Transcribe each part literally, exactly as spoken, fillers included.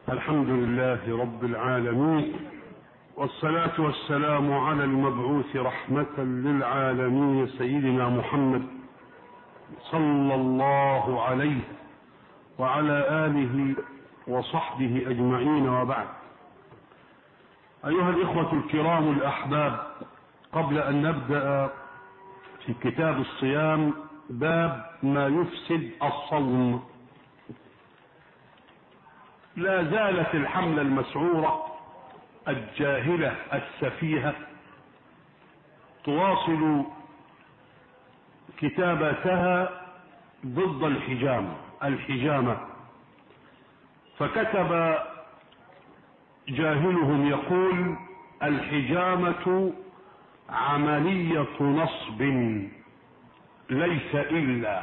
الحمد لله رب العالمين، والصلاة والسلام على المبعوث رحمة للعالمين سيدنا محمد صلى الله عليه وعلى آله وصحبه أجمعين، وبعد. أيها الإخوة الكرام الأحباب، قبل أن نبدأ في كتاب الصيام باب ما يفسد الصوم، لا زالت الحملة المسعورة الجاهلة السفيهة تواصل كتاباتها ضد الحجامة الحجامة فكتب جاهلهم يقول: الحجامة عملية نصب ليس إلا.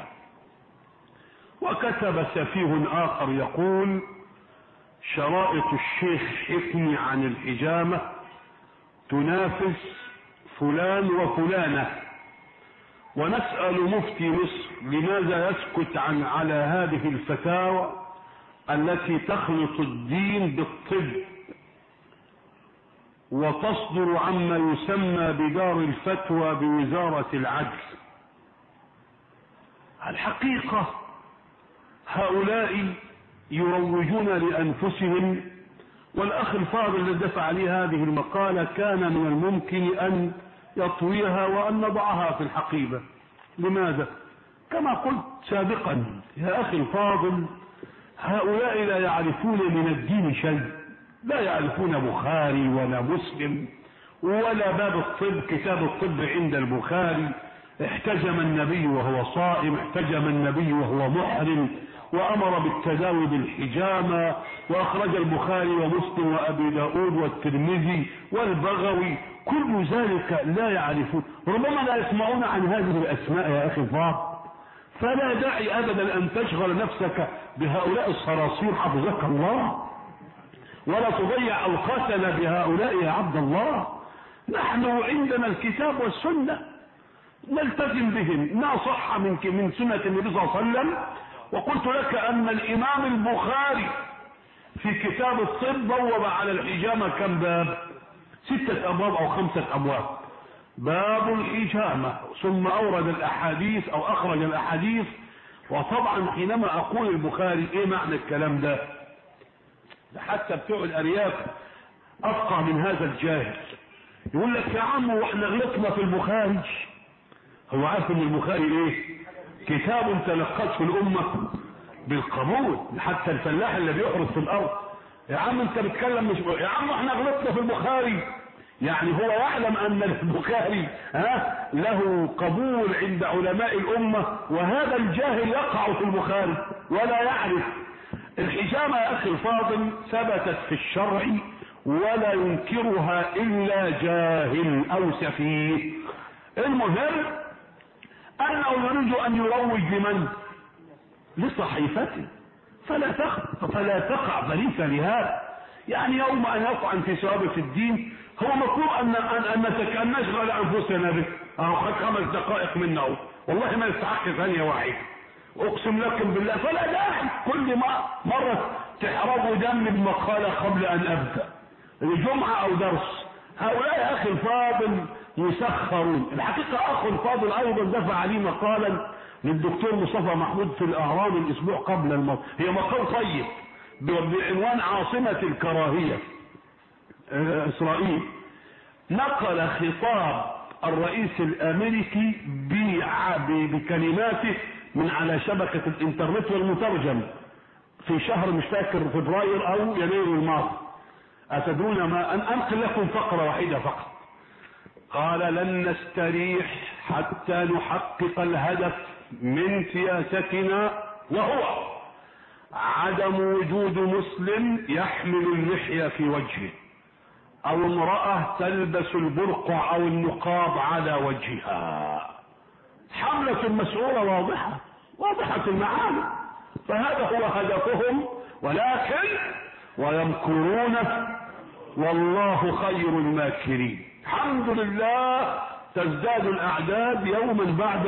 وكتب سفيه آخر يقول: شرائط الشيخ حكمي عن الحجامة تنافس فلان وفلانة. ونسأل مفتي مصر لماذا يسكت عن على هذه الفتاوى التي تخلط الدين بالطب وتصدر عما يسمى بدار الفتوى بوزارة العدل. الحقيقة هؤلاء يروجون لأنفسهم، والأخ الفاضل الذي دفع عليه هذه المقالة كان من الممكن أن يطويها وأن نضعها في الحقيبة. لماذا؟ كما قلت سابقا يا أخي الفاضل، هؤلاء لا يعرفون من الدين شيء، لا يعرفون بخاري ولا مسلم ولا باب الطب، كتاب الطب عند البخاري: احتجم النبي وهو صائم، احتجم النبي وهو محرم، وأمر بالتداوي بالحجامة، وأخرج البخاري ومسلم وأبي داود والترمذي والبغوي. كل ذلك لا يعرفون، ربما لا يسمعون عن هذه الأسماء يا أخي الفاضل. فلا داعي أبدا أن تشغل نفسك بهؤلاء الصراصير حفظك الله، ولا تضيع أوقاتنا بهؤلاء يا عبد الله. نحن عندنا الكتاب والسنة نلتزم بهم، ما صح منك من سنة النبي صلى الله عليه وسلم. وقلت لك أن الإمام البخاري في كتاب الطب بوب على الحجامة كم باب؟ ستة أبواب أو خمسة أبواب. باب الحجامة، ثم أورد الأحاديث أو أخرج الأحاديث. وطبعا حينما أقول البخاري إيه معنى الكلام ده؟ حتى بتوع الأرياف أفقه من هذا الجاهل. يقول لك يا عم وإحنا غلطنا في البخاري. هو عارف ان البخاري ايه؟ كتاب تلقته الامه بالقبول، حتى الفلاح اللي بيحرث في الارض. يا عم انت بتكلم مش يا عم احنا غلطنا في البخاري. يعني هو يعلم ان البخاري ها له قبول عند علماء الامه، وهذا الجاهل يقع في البخاري ولا يعرف. الحجامه يا اخي الفاضل ثبتت في الشرع ولا ينكرها الا جاهل او سفيه. المهم أنه يريد أن يروج لمن؟ لصحيفته، فلا تقع فلا تقع بريسة لهذا. يعني يوم أن يطعن في ثوابت الدين هو مطلوب أن أن أن نشغل أنفسنا به. أهو خد خمس دقائق منه، والله ما يستحق ثانية واحدة، أقسم لكم بالله. فلا داعي كل ما مرة تحرقوا دم بمقالة قبل أن أبدأ الجمعة أو درس. هؤلاء يا أخي الفاضل يسخرون. الحقيقة أخو الفاضل أيضا دفع عليه مقالا للدكتور مصطفى محمود في الأهرام الأسبوع قبل الموت. هي مقال طيب بعنوان عاصمة الكراهية إسرائيل. نقل خطاب الرئيس الأمريكي بكلماته من على شبكة الإنترنت والمترجم في شهر مش فاكر فبراير أو يناير الماضي. أتدرون ما؟ أن أنقل لكم فقرة واحدة فقط. قال: لن نستريح حتى نحقق الهدف من سياستنا، وهو عدم وجود مسلم يحمل اللحية في وجهه، أو امرأة تلبس البرقع أو النقاب على وجهها. حملة مسؤولة واضحة واضحة المعاني، فهذا هو هدفهم. ولكن ويمكرون والله خير الماكرين. الحمد لله تزداد الأعداد يوما بعد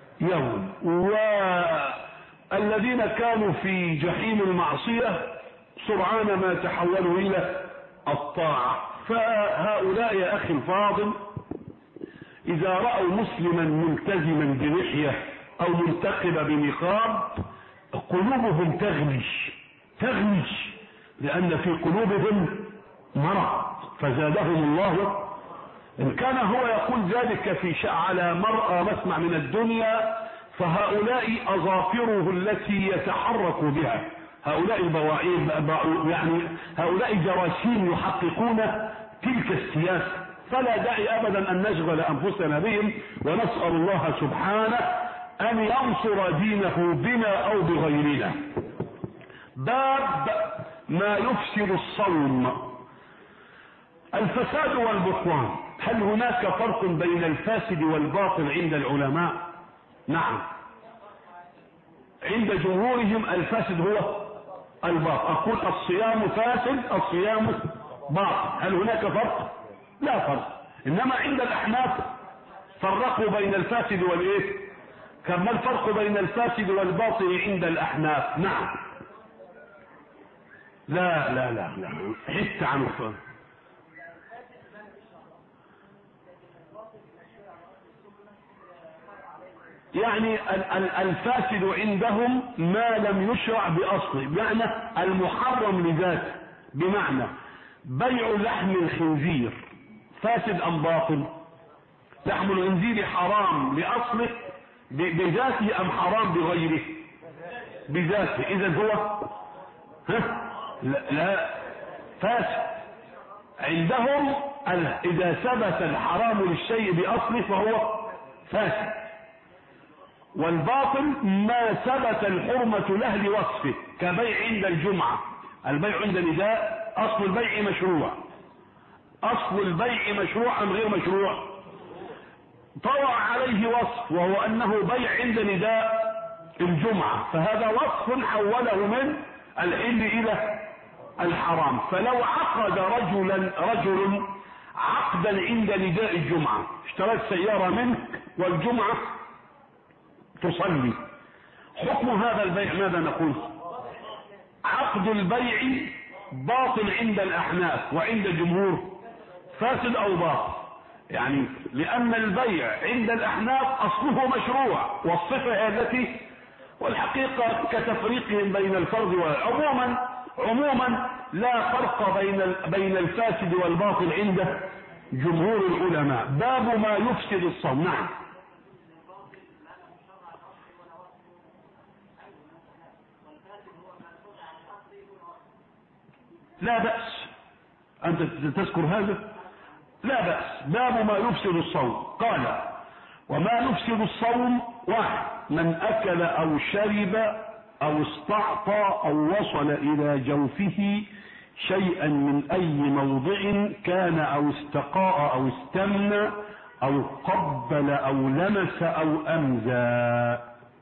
يوم، والذين كانوا في جحيم المعصية سرعان ما تحولوا إلى الطاعة. فهؤلاء يا أخي الفاضل إذا رأوا مسلما ملتزما بلحية أو منتقب بنقاب قلوبهم تغمش تغمش لأن في قلوبهم مرض فزادهم الله. إن كان هو يقول ذلك في على مرأى مسمع من الدنيا فهؤلاء أظافره التي يتحرك بها، هؤلاء البواعير يعني هؤلاء جراثيم يحققون تلك السياسة، فلا داعي أبدا أن نشغل أنفسنا بهم، ونسأل الله سبحانه أن ينصر دينه بنا أو بغيرنا. باب ما يفسد الصوم. الفساد والبطلان، هل هناك فرق بين الفاسد والباطل عند العلماء؟ نعم، عند جمهورهم الفاسد هو الباطل. أقول الصيام فاسد الصيام باطل، هل هناك فرق؟ لا فرق. إنما عند الأحناف فرقوا بين الفاسد والإيه؟ كما الفرق بين الفاسد والباطل عند الأحناف؟ نعم. لا لا لا لا حتى عن الفرق. يعني الفاسد عندهم ما لم يشرع بأصله، بمعنى المحرم لذاته، بمعنى بيع لحم الخنزير فاسد أم باطل؟ لحم الخنزير حرام لأصله بذاته أم حرام بغيره؟ بذاته. إذا هو ها؟ لا, لا فاسد عندهم. إذا ثبت الحرام للشيء بأصله فهو فاسد. والباطل ما ثبت الحرمة له لوصفه، كبيع عند الجمعة. البيع عند نداء أصل البيع مشروع، أصل البيع مشروع أم غير مشروع؟ طرأ عليه وصف وهو أنه بيع عند نداء الجمعة، فهذا وصف حوله من الحل إلى الحرام. فلو عقد رجلا رجل عقدا عند نداء الجمعة، اشتريت سيارة منك والجمعة تصلي، حكم هذا البيع ماذا نقول؟ عقد البيع باطل عند الأحناف، وعند الجمهور فاسد أو باطل. يعني لأن البيع عند الأحناف أصله مشروع، والصفة هي التي، والحقيقة كتفريقهم بين الفرد وعموما عموما لا فرق بين بين الفاسد والباطل عند جمهور العلماء. باب ما يفسد الصوم. نعم. لا بأس أنت تذكر هذا، لا بأس. باب ما يفسد الصوم. قال: وما يفسد الصوم: واحد، من أكل أو شرب أو استعطى أو وصل إلى جوفه شيئا من أي موضع كان، أو استقاء أو استمنى أو قبل أو لمس أو أمزى.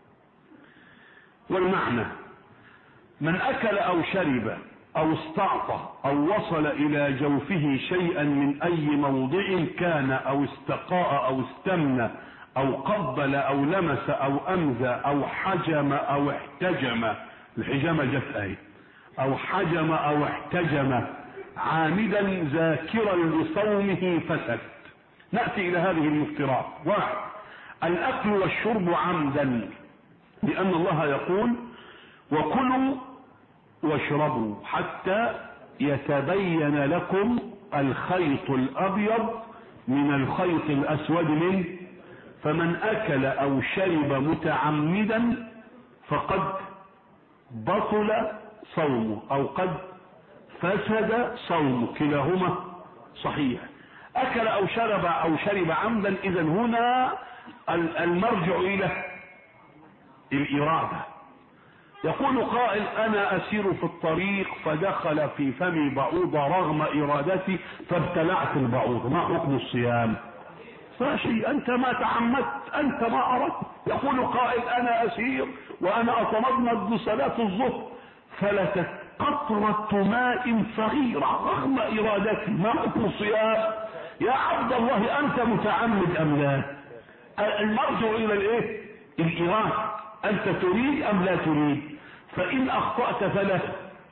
والمعنى: من أكل أو شرب أو استعطى أو وصل إلى جوفه شيئا من أي موضع كان، أو استقاء أو استمنى أو قبل أو لمس أو أمزى أو حجم أو احتجم. الحجامة جت أهي. أو حجم أو احتجم عامدا ذاكرا لصومه فسد. نأتي إلى هذه المفترات. واحد، الأكل والشرب عمدا، لأن الله يقول: وكلوا واشربوا حتى يتبين لكم الخيط الأبيض من الخيط الأسود منه، فمن أكل أو شرب متعمدا فقد بطل صومه أو قد فسد صومه، كلاهما صحيح. أكل أو شرب أو شرب عمدا، إذن هنا المرجع إلى الإرادة. يقول قائل: أنا أسير في الطريق فدخل في فمي بعوضة رغم إرادتي فابتلعت البعوض، ما حكم الصيام؟ فشيء، أنت ما تعمدت، أنت ما أردت. يقول قائل: أنا أسير وأنا أتمضمض بصلاة الظهر فلتت قطرة ماء صغيرة رغم إرادتي، ما حكم الصيام؟ يا عبد الله، أنت متعمد أم لا؟ المرجع إلى الإيه؟ الإرادة. أنت تريد أم لا تريد؟ فإن أخطأت فلا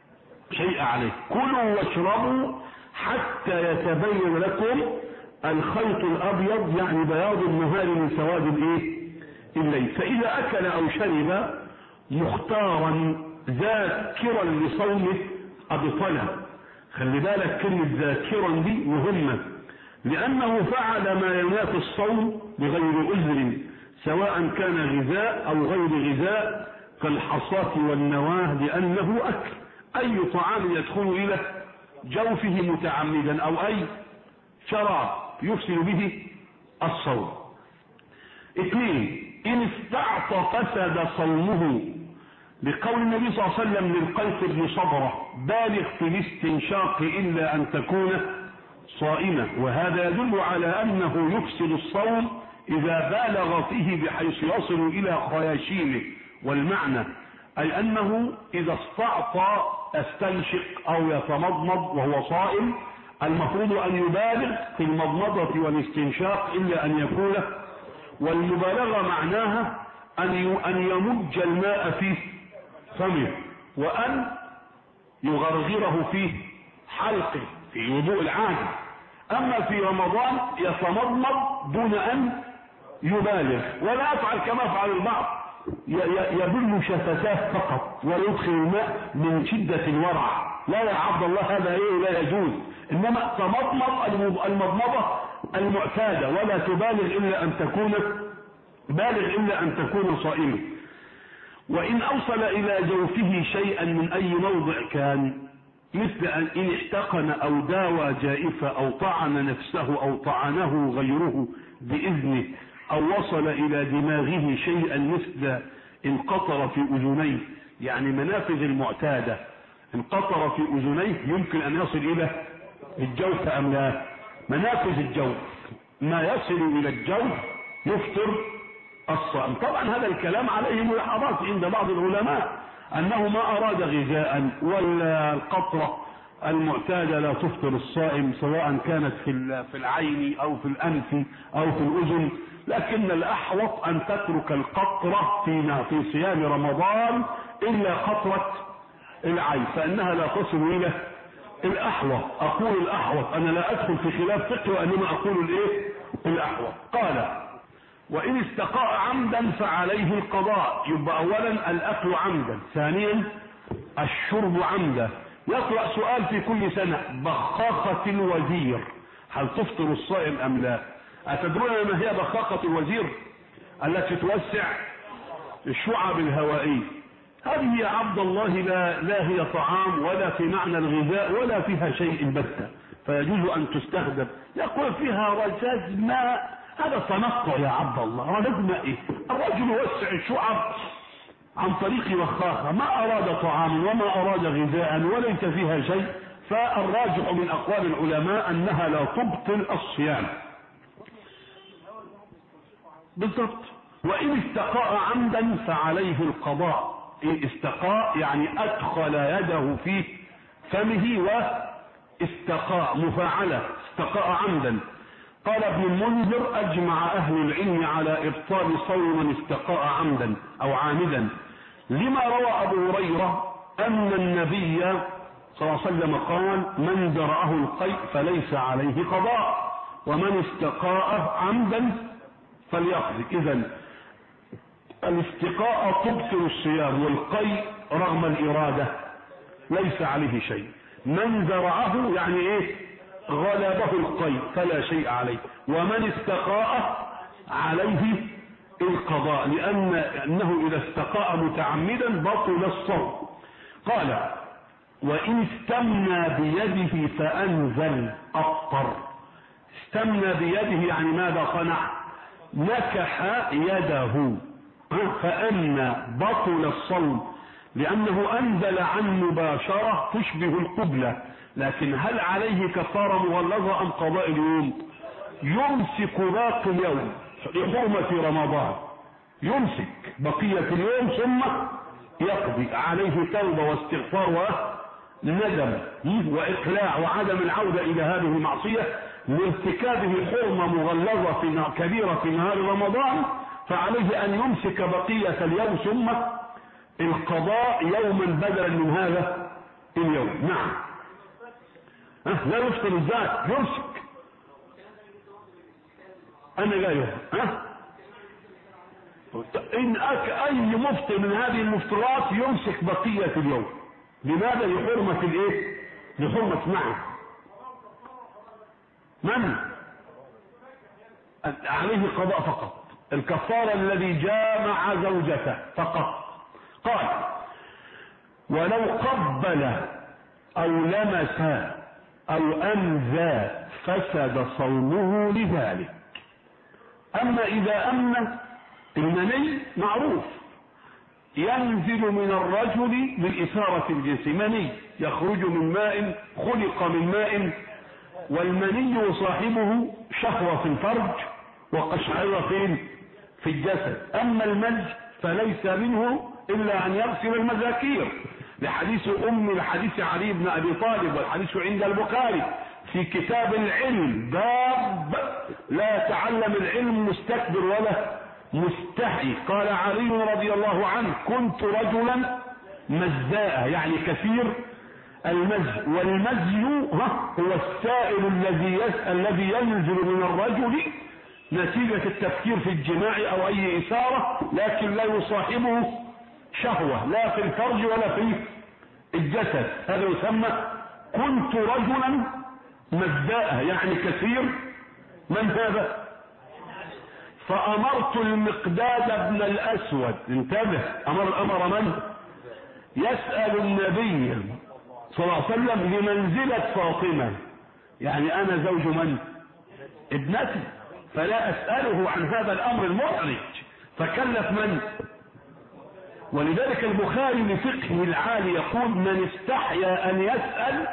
شيء عليه. كلوا واشربوا حتى يتبين لكم الخيط الابيض يعني بياض النهار من سواد الايه الليل. فاذا اكل او شرب مختارا ذاكرا لصومه ابطله. خلي بالك كلمه ذاكرا دي مهمه، لانه فعل ما ينافي الصوم بغير عذر، سواء كان غذاء او غير غذاء كالحصاة والنواه، لانه اكل. اي طعام يدخل الى جوفه متعمدا او اي شراب يفسد به الصوم. اثنين، ان استعطى فسد صومه، لقول النبي صلى الله عليه وسلم للقيس بن صبرة بالغ في الاستنشاق الا ان تكون صائمة، وهذا يدل على انه يفسد الصوم اذا بالغ فيه بحيث يصل الى خياشيمه. والمعنى اي انه اذا استعطى استنشق او يتمضمض وهو صائم، المفروض ان يبالغ في المضمضة والاستنشاق الا ان يكون، والمبالغة معناها ان ان يمج الماء في فمه وان يغرغره في حلقه في وضوء العادة. اما في رمضان يتمضمض دون ان يبالغ، ولا يفعل كما يفعل البعض، يبل شفتاه فقط ويدخل الماء من شدة الورع. لا يا عبد الله، هذا ايه لا يجوز. انما تمضمض المضمضة المعتادة، ولا تبالغ الا ان تكون بالغ الا ان تكون صائما. وان اوصل الى جوفه شيئا من اي موضع كان، مثل ان ان احتقن او داوى جائفة او طعن نفسه او طعنه غيره باذنه، او وصل الى دماغه شيئا مثل انقطر في اذنيه، يعني منافذ المعتادة انقطر في اذنيه يمكن ان يصل الى الجوف ام لا؟ منافذ الجوف ما يصل الى الجوف يفطر الصائم. طبعا هذا الكلام عليه ملاحظات عند بعض العلماء، انه ما اراد غذاء ولا القطرة المعتادة لا تفطر الصائم، سواء كانت في في العين او في الانف او في الاذن، لكن الاحوط ان تترك القطرة في في صيام رمضان الا قطرة العين، فانها لا تصل الى الاحوط. اقول الاحوط، انا لا ادخل في خلاف فقه، وانما اقول الايه الاحوط. قال وان استقاء عمدا فعليه القضاء. يبقى اولا الاكل عمدا، ثانيا الشرب عمدا. يطرأ سؤال في كل سنة: بخاخة الوزير هل تفطر الصائم ام لا؟ اتدرون ما هي بخاخة الوزير؟ التي توسع الشعب الهوائية. هذه يا عبد الله لا, لا هي طعام ولا في معنى الغذاء ولا فيها شيء بتة، فيجوز ان تستخدم. يقول فيها رذاذ ماء، هذا تنقع يا عبد الله. رذاذ ماء ايه؟ الرجل يوسع الشعب عن طريق بخاخة، ما اراد طعاما وما اراد غذاء وليس فيها شيء. فالراجح من اقوال العلماء انها لا تبطل الصيام بالضبط. وان استقاء عمدا فعليه القضاء. استقاء يعني ادخل يده في فمه، واستقاء مفاعلة، استقاء عمدا. قال ابن المنذر: اجمع اهل العلم على ابطال صوم من استقاء عمدا او عامدا، لما روى ابو هريرة ان النبي صلى الله عليه وسلم قال: من درأه القيء فليس عليه قضاء، ومن استقاء عمدا فليقضي. اذا الاستقاء تبطل الصيام، والقيء رغم الارادة ليس عليه شيء. من درأه يعني ايه؟ غلبه القيء فلا شيء عليه، ومن استقاء عليه القضاء، لان انه اذا استقاء متعمدا بطل الصوم. قال: وان استمنى بيده فانزل افطر. استمنى بيده يعني ماذا صنع؟ نكح يده، فأن بطل الصوم، لأنه أنزل عن مباشرة تشبه القبلة. لكن هل عليه كفارة مغلظة أم قضاء اليوم؟ يمسك باقي اليوم لحرمة رمضان، يمسك بقية اليوم ثم يقضي. عليه توبة واستغفار وندم وإقلاع وعدم العودة إلى هذه المعصية لارتكابه حرمة مغلظة في كبيرة في نهار رمضان، فعليه أن يمسك بقية اليوم ثم القضاء يوما بدلا من هذا اليوم. نعم. أه لا يفطر الذات، يمسك. أنا جاي أه إن أك أي مفطر من هذه المفطرات يمسك بقية اليوم. لماذا؟ لحرمة الإيه؟ لحرمة. نعم. من عليه قضاء فقط، الكفارة الذي جامع زوجته فقط. قال: ولو قبل أو لمس أو أنزى فسد صومه لذلك. أما إذا أمن المني معروف ينزل من الرجل بالإثارة الجنس، مني يخرج من ماء، خلق من ماء، والمني صاحبه شهوة في الفرج وقشعرة في الجسد. أما المج فليس منه إلا أن يغسل المذاكير، لحديث أم الحديث علي بن أبي طالب، والحديث عند البخاري في كتاب العلم باب لا يتعلم العلم مستكبر ولا مستحي. قال علي رضي الله عنه: كنت رجلا مزاء، يعني كثير المزي، والمزي هو السائل الذي الذي ينزل من الرجل نتيجة التفكير في الجماع او اي اثارة، لكن لا يصاحبه شهوة لا في الفرج ولا في الجسد. هذا يسمى كنت رجلا مزاء، يعني كثير من هذا. فامرت المقداد بن الاسود، انتبه، امر امر من يسأل النبي صلى الله عليه وسلم لمنزلة فاطمة، يعني انا زوج من؟ ابنتي، فلا اسأله عن هذا الامر المحرج، فكلف من؟ ولذلك البخاري لفقهه العالي يقول: من استحيا ان يسأل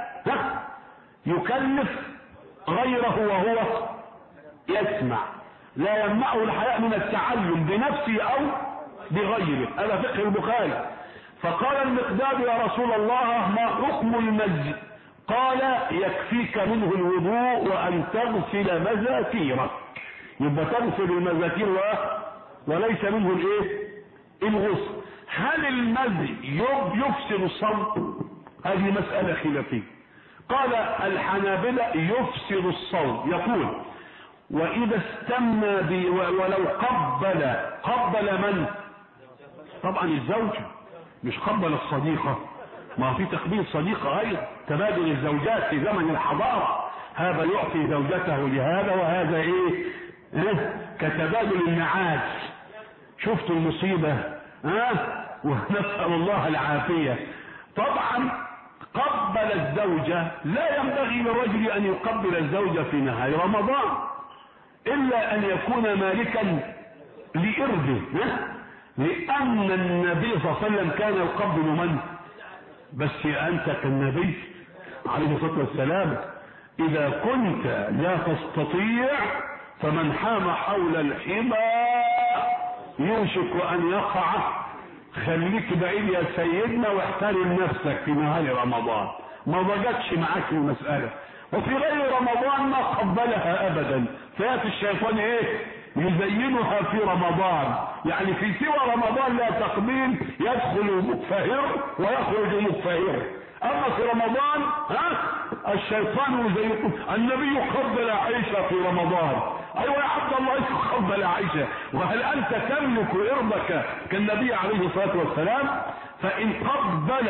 يكلف غيره وهو يسمع، لا يمنعه الحياء من التعلم بنفسه او بغيره. هذا فقه البخاري. فقال المقداد: يا رسول الله ما حكم المزي؟ قال: يكفيك منه الوضوء وان تغسل مذاكيرك. يبقى تغسل المذاكير وليس منه الايه؟ الغسل. هل المزي يفسد الصوم؟ هذه مسألة خلافية. قال الحنابلة يفسد الصوم، يقول: واذا استمى بي ولو قبل قبل من؟ طبعا الزوجة، مش قبل الصديقة، ما في تقبيل صديقة ايضا، تبادل الزوجات في زمن الحضارة، هذا يعطي زوجته لهذا وهذا ايه, إيه؟ كتبادل النعاس. شفتوا المصيبة؟ ها أه؟ ونسأل الله العافية. طبعا قبل الزوجة، لا ينبغي للرجل ان يقبل الزوجة في نهاية رمضان الا ان يكون مالكا لإرضه، لأن النبي صلى الله عليه وسلم كان يقبل من؟ بس أنت كالنبي عليه الصلاة والسلام إذا كنت لا تستطيع فمن حام حول الحمى يوشك أن يقع. خليك بعيد يا سيدنا واحترم نفسك في نهار رمضان، ما ضجتش معاك المسألة. وفي غير رمضان ما قبلها أبدا، فيأتي الشيطان إيه؟ يزينها في رمضان، يعني في سوى رمضان لا تقبيل، يدخل مكفهر ويخرج مكفهر. اما في رمضان ها الشيطان يزين. النبي قبل عائشة في رمضان، ايوه يا عبد الله قبل عائشة، وهل انت تملك ارضك كالنبي عليه الصلاة والسلام؟ فان قبل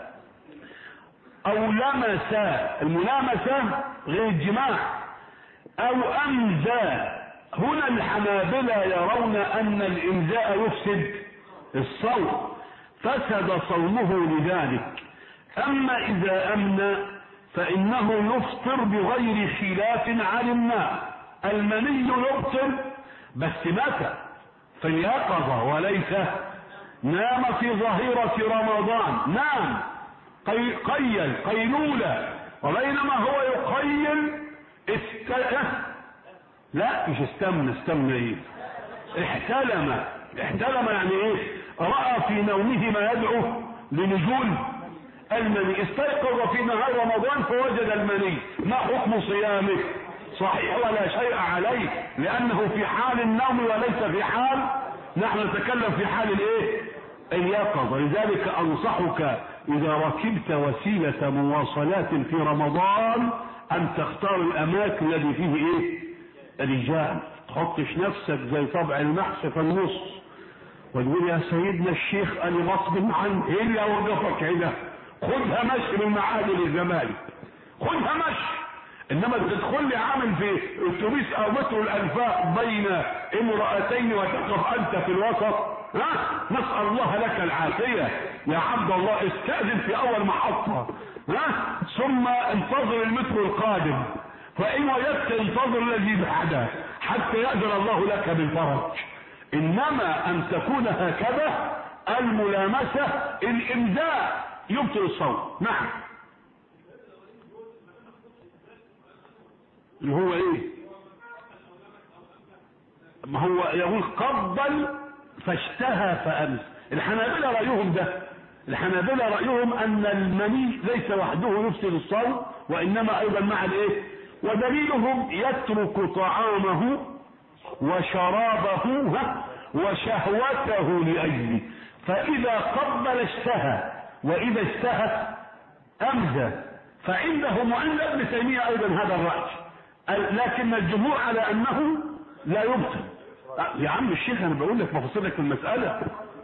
او لمس، الملامسة غير الجماع، او امزى، هنا الحنابلة يرون ان الامزاء يفسد الصوم، فسد صومه لذلك. اما اذا امن فانه يفطر بغير خلاف علمناه. المني يفطر بس متى؟ في اليقظة وليس نام في ظهيرة رمضان، نام قي... قيل قيلولة، وبينما هو يقيل است... لا مش استمنى، استمنى ايه؟ احتلم. احتلم يعني ايه؟ رأى في نومه ما يدعو لنزول المني، استيقظ في نهار رمضان فوجد المني، ما حكم صيامه؟ صحيح ولا شيء عليه، لانه في حال النوم وليس في حال، نحن نتكلم في حال الايه؟ اليقظة. لذلك انصحك إذا ركبت وسيلة مواصلات في رمضان أن تختار الأماكن الذي فيه إيه؟ رجال، تحطش نفسك زي طبع المحشي في النص وتقول يا سيدنا الشيخ أنا غصب عني إيه اللي أوقفك هنا؟ خدها مشي من معادن الزمالك، خدها مشي. انما تدخل لي عامل في اتوبيس او مترو الانفاق بين امرأتين وتقف انت في الوسط، ها؟ نسأل الله لك العافية يا عبد الله. استأذن في اول محطة، ها؟ ثم انتظر المترو القادم، فان وجدت انتظر الذي بعده حتى يأذن الله لك بالفرج. انما ان تكون هكذا الملامسة الامزاء يبطل الصوم. نعم. اللي هو ايه؟ ما هو يقول قبل فاشتهى فأمس. الحنابلة رأيهم ده، الحنابلة رأيهم ان المني ليس وحده يفسد الصوم وانما ايضا مع الايه؟ ودليلهم يترك طعامه وشرابه وشهوته لأجله، فإذا قبل اشتهى وإذا اشتهى أمزى. فعنده وعند ابن تيمية أيضا هذا الرأي، لكن الجمهور على أنه لا يبطل. يا عم الشيخ أنا بقول لك بفصل لك المسألة.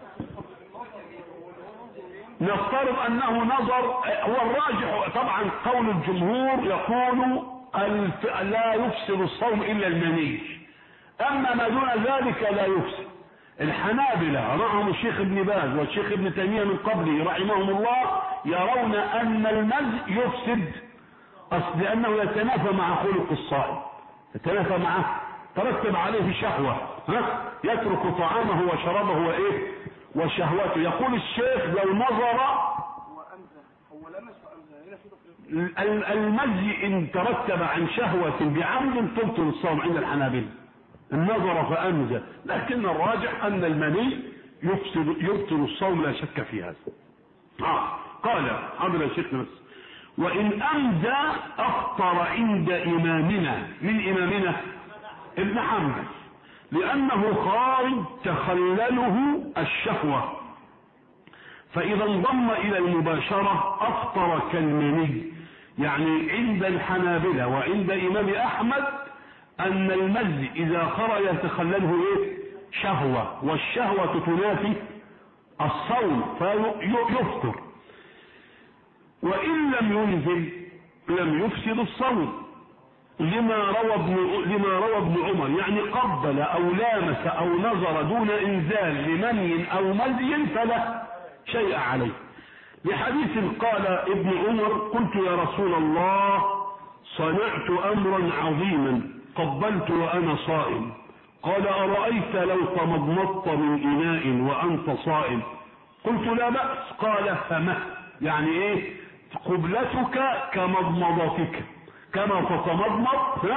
نفترض أنه نظر، هو الراجح طبعا قول الجمهور يقول لا يفسد الصوم إلا المني، أما ما دون ذلك لا يفسد. الحنابلة رأهم الشيخ ابن باز والشيخ ابن تيمية من قبله رحمهم الله يرون أن المزي يفسد لأنه يتنافى مع خلق الصائم، يتنافى معه، ترتب عليه شهوة، ها؟ يترك طعامه وشرابه وإيه؟ وشهوته. يقول الشيخ لو نظر المزي إن ترتب عن شهوة بعمد تبطل الصوم عند الحنابلة، النظر فأمزى، لكن الراجح أن المني يفسد يبطل الصوم لا شك في هذا. آه. قال حضر الشيخ بس وإن أمزى أفطر عند إمامنا. من إمامنا؟ ابن حنبل، لأنه خارج تخلله الشهوة، فإذا انضم إلى المباشرة أفطر كالمني. يعني عند الحنابلة وعند إمام أحمد أن المزي إذا خرج يتخلله إيه؟ شهوة، والشهوة تنافي الصوم فيفطر. وإن لم ينزل لم يفسد الصوم، لما روى ابن لما روى ابن عمر، يعني قبل أو لامس أو نظر دون إنزال لمني أو مزي فلا شيء عليه. لحديث قال ابن عمر قلت يا رسول الله صنعت أمرا عظيما قبلت وأنا صائم، قال أرأيت لو تمضمضت من إناء وأنت صائم؟ قلت لا بأس. قال فما؟ يعني إيه؟ قبلتك كمضمضتك، كما تتمضمض.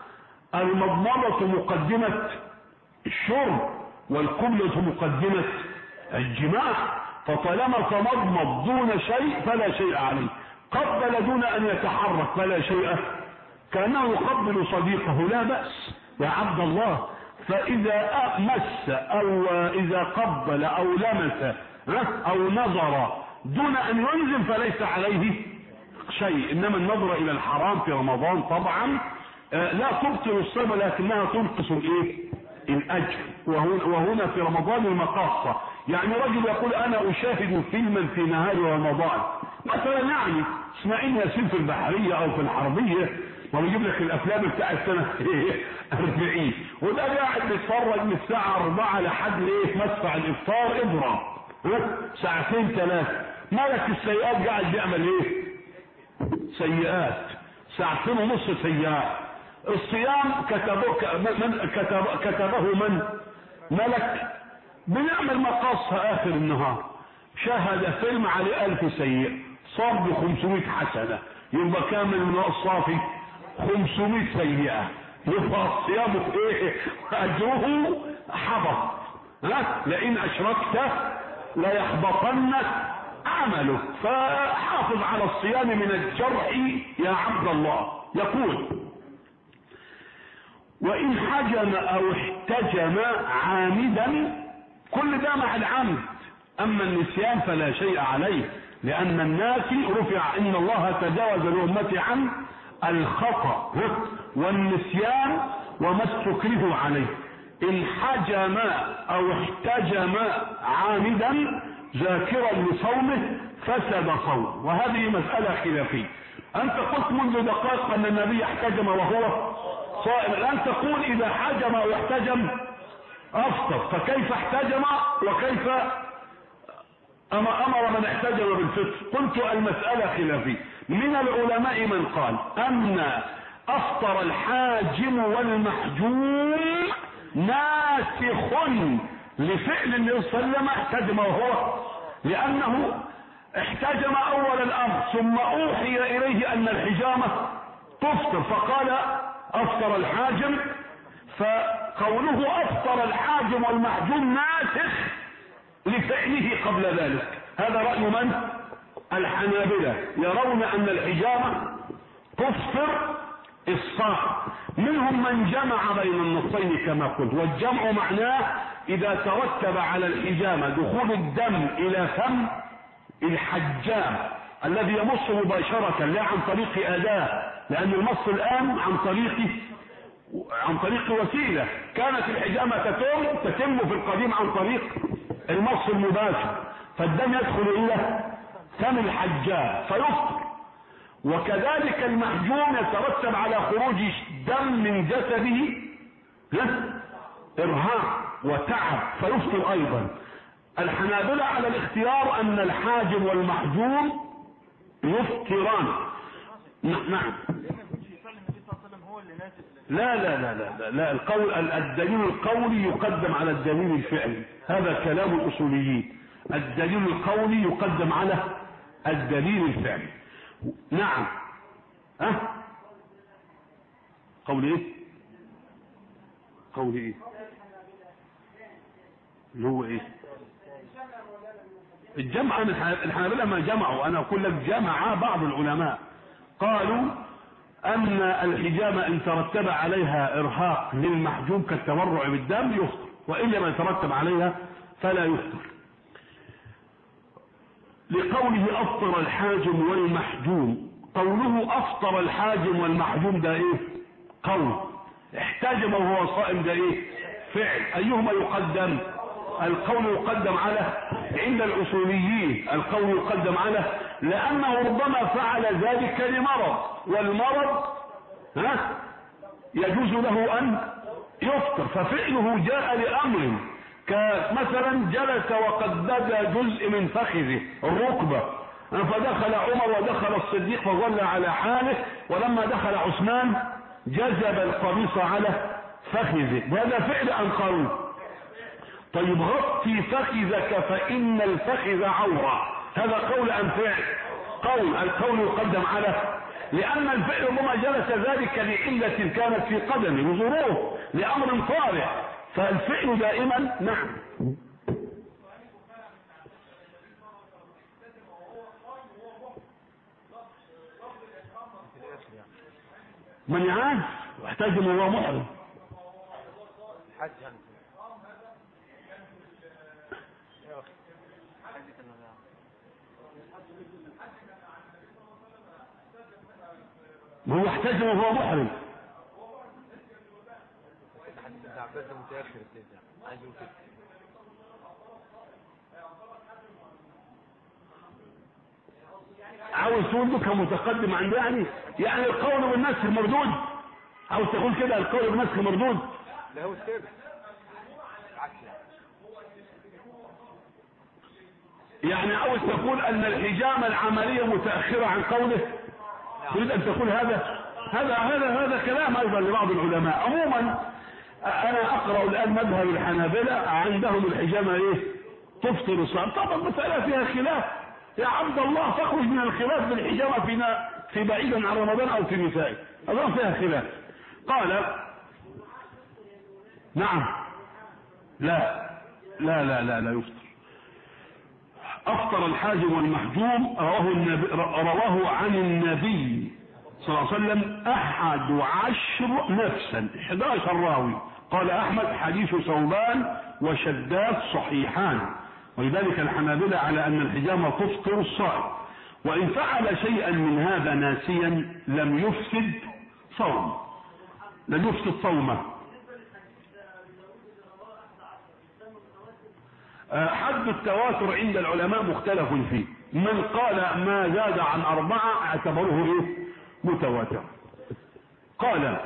المضمضة مقدمة الشرب والقبلة مقدمة الجماع، فطالما تمضمض دون شيء فلا شيء عليه، قبل دون أن يتحرك فلا شيء، كأنه يقبل صديقه لا بأس يا عبد الله. فإذا مس أو إذا قبل أو لمس أو نظر دون أن ينزل فليس عليه شيء. إنما النظر إلى الحرام في رمضان طبعا لا تبطل الصوم لكنها تنقص الايه؟ الأجر. وهنا في رمضان المقاصة، يعني رجل يقول أنا أشاهد فيلما في نهار رمضان مثلا، يعني اسماعيل ياسين في البحرية أو في الحربية، ويجيب لك الأفلام بتاع السنة أربعين، وده قاعد بيتفرج من الساعة أربعة لحد إيه مدفع الإفطار إضرب ساعتين ثلاثة. ملك السيئات قاعد بيعمل إيه؟ سيئات، ساعتين ونص سيئات. الصيام كتبه من كتب كتبه من؟ ملك، بنعمل مقاصها آخر النهار. شاهد فيلم عليه ألف سيئة، صار ب خمسمائة حسنة، يبقى كامل من الصافي خمسمائة سيئة، يبقى صيامه ايه؟ أجره حبط. ها؟ لئن أشركت لا يحبطن عمله، فحافظ على الصيام من الجرح يا عبد الله. يقول وإن حجم أو احتجم عامدا، كل ده مع العمد، أما النسيان فلا شيء عليه، لأن الناس رفع إن الله تجاوز لأمتي عن الخطأ والنسيان وما استكرهوا عليه. إن حجم أو احتجم عامدا ذاكرا لصومه فسد صوم، وهذه مسألة خلافية. أنت قلت منذ دقائق أن النبي احتجم وهو صائم، الآن تقول إذا حجم أو احتجم أفطر، فكيف احتجم وكيف أمر من احتجم بالفطر؟ قلت المسألة خلافية. من العلماء من قال أن أفطر الحاجم والمحجوم ناسخ لفعل النبي صلى الله عليه وسلم احتجم وهو، لأنه احتجم أول الأمر ثم أوحي إليه أن الحجامة تفطر فقال أفطر الحاجم، فقوله أفطر الحاجم والمحجوم ناسخ لفعله قبل ذلك. هذا رأي من؟ الحنابلة، يرون أن الحجامة تفطر الصائم. منهم من جمع بين النصين كما قلت، والجمع معناه إذا ترتب على الحجامة دخول الدم إلى فم الحجام الذي يمص مباشرة لا عن طريق أداة، لأن المص الآن عن طريق عن طريق وسيلة. كانت الحجامة تتم تتم في القديم عن طريق المص المباشر، فالدم يدخل إلى فم الحجام فيفطر. وكذلك المحجوم يترتب على خروج دم من جسده إرهاق وتعب فيفطر أيضا. الحنابلة على الاختيار أن الحاجم والمحجوم يفطران. نعم. لا لا لا لا لا القول الدليل القولي يقدم على الدليل الفعلي، هذا كلام الأصوليين. الدليل القولي يقدم على الدليل الفعلي. نعم. ها أه؟ قول ايه؟ قول ايه؟ اللي هو ايه؟ الجمع. الحنابلة ما جمعوا، انا اقول لك جمع بعض العلماء قالوا ان الحجامة ان ترتب عليها ارهاق للمحجوم كالتبرع بالدم يفطر، وان لم يترتب عليها فلا يفطر. لقوله افطر الحاجم والمحجوم، قوله افطر الحاجم والمحجوم ده ايه؟ قول. احتجم وهو صائم ده ايه؟ فعل. ايهما يقدم؟ القول يقدم على عند الاصوليين، القول يقدم على، لانه ربما فعل ذلك لمرض، والمرض ها يجوز له ان يفطر، ففعله جاء لامر، كمثلا جلس وقد بدا جزء من فخذه الركبه، فدخل عمر ودخل الصديق فظل على حاله، ولما دخل عثمان جذب القميص على فخذه، وهذا فعل ام قول؟ طيب غطي فخذك فإن الفخذ عورة، هذا قول أم فعل؟ قول. القول يقدم على، لأن الفعل ربما جلس ذلك لعلة كانت في قدمه وظروف لأمر طارئ، فالفعل دائما. نعم. من يعاش واحتجم وهو محرم. هو يحتجم وهو محرم. عاوز تقول له كمتقدم عنده يعني يعني القول بالنسخ مردود، عاوز تقول كده القول بالنسخ مردود؟ لا هو السبب يعني عاوز تقول ان الحجامة العملية متأخرة عن قوله؟ تريد ان تقول هذا هذا هذا هذا كلام ايضا لبعض العلماء. عموما انا اقرأ الان مذهب الحنابلة، عندهم الحجامة ايه؟ تفطر الصائم. طبعا المسألة فيها خلاف يا عبد الله، تخرج من الخلاف بالحجامة فينا في بعيدا عن رمضان او في نسائه، اظن فيها خلاف. قال نعم. لا لا لا لا لا يفطر. افطر الحاجم والمحجوم رواه النبي رواه عن النبي صلى الله عليه وسلم احد عشر نفسا، احدى عشر راوي. قال احمد حديث ثوبان وشداد صحيحان، ولذلك الحنابلة على أن الحجامة تفطر الصائم، وإن فعل شيئا من هذا ناسيا لم يفسد صوم، لم يفسد صومه. حد التواتر عند العلماء مختلف فيه، من قال ما زاد عن أربعة اعتبره إيه؟ متواتر. قال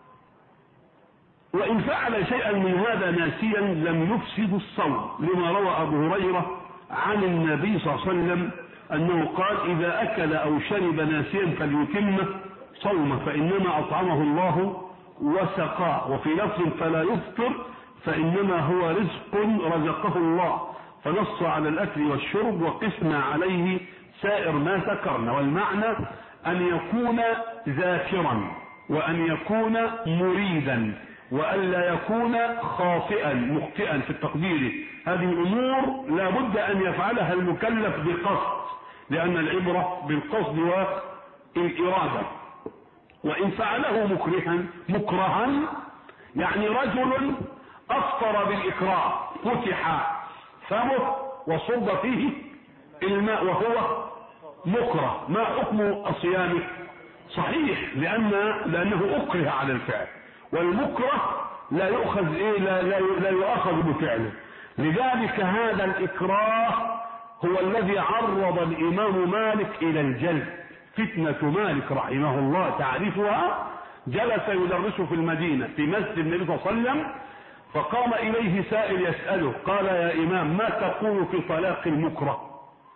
وإن فعل شيئا من هذا ناسيا لم يفسد الصوم، لما روى أبو هريرة عن النبي صلى الله عليه وسلم أنه قال إذا أكل أو شرب ناسيا فليتم صومه فإنما أطعمه الله وسقاه، وفي لفظ فلا يفطر فإنما هو رزق رزقه الله، فنص على الأكل والشرب وقسنا عليه سائر ما ذكرنا. والمعنى أن يكون ذاكرا وأن يكون مريدا وألا يكون خاطئا مخطئا في التقدير. هذه الأمور لا بد أن يفعلها المكلف بقصد، لأن العبرة بالقصد والإرادة. وإن فعله مكرها مكرها يعني رجل أفطر بالإكراه، فتح فمه وصب فيه الماء وهو مكره، ما حكم صيامه؟ صحيح، لأن لأنه أكره على الفعل، والمكره لا يؤخذ إيه لا, لا, لا يؤخذ بفعله. لذلك هذا الإكراه هو الذي عرض الإمام مالك إلى الجلد. فتنة مالك رحمه الله تعرفها، جلس يدرس في المدينة في مسجد النبي صلى الله عليه وسلم، فقام إليه سائل يسأله قال يا إمام ما تقول في طلاق المكره؟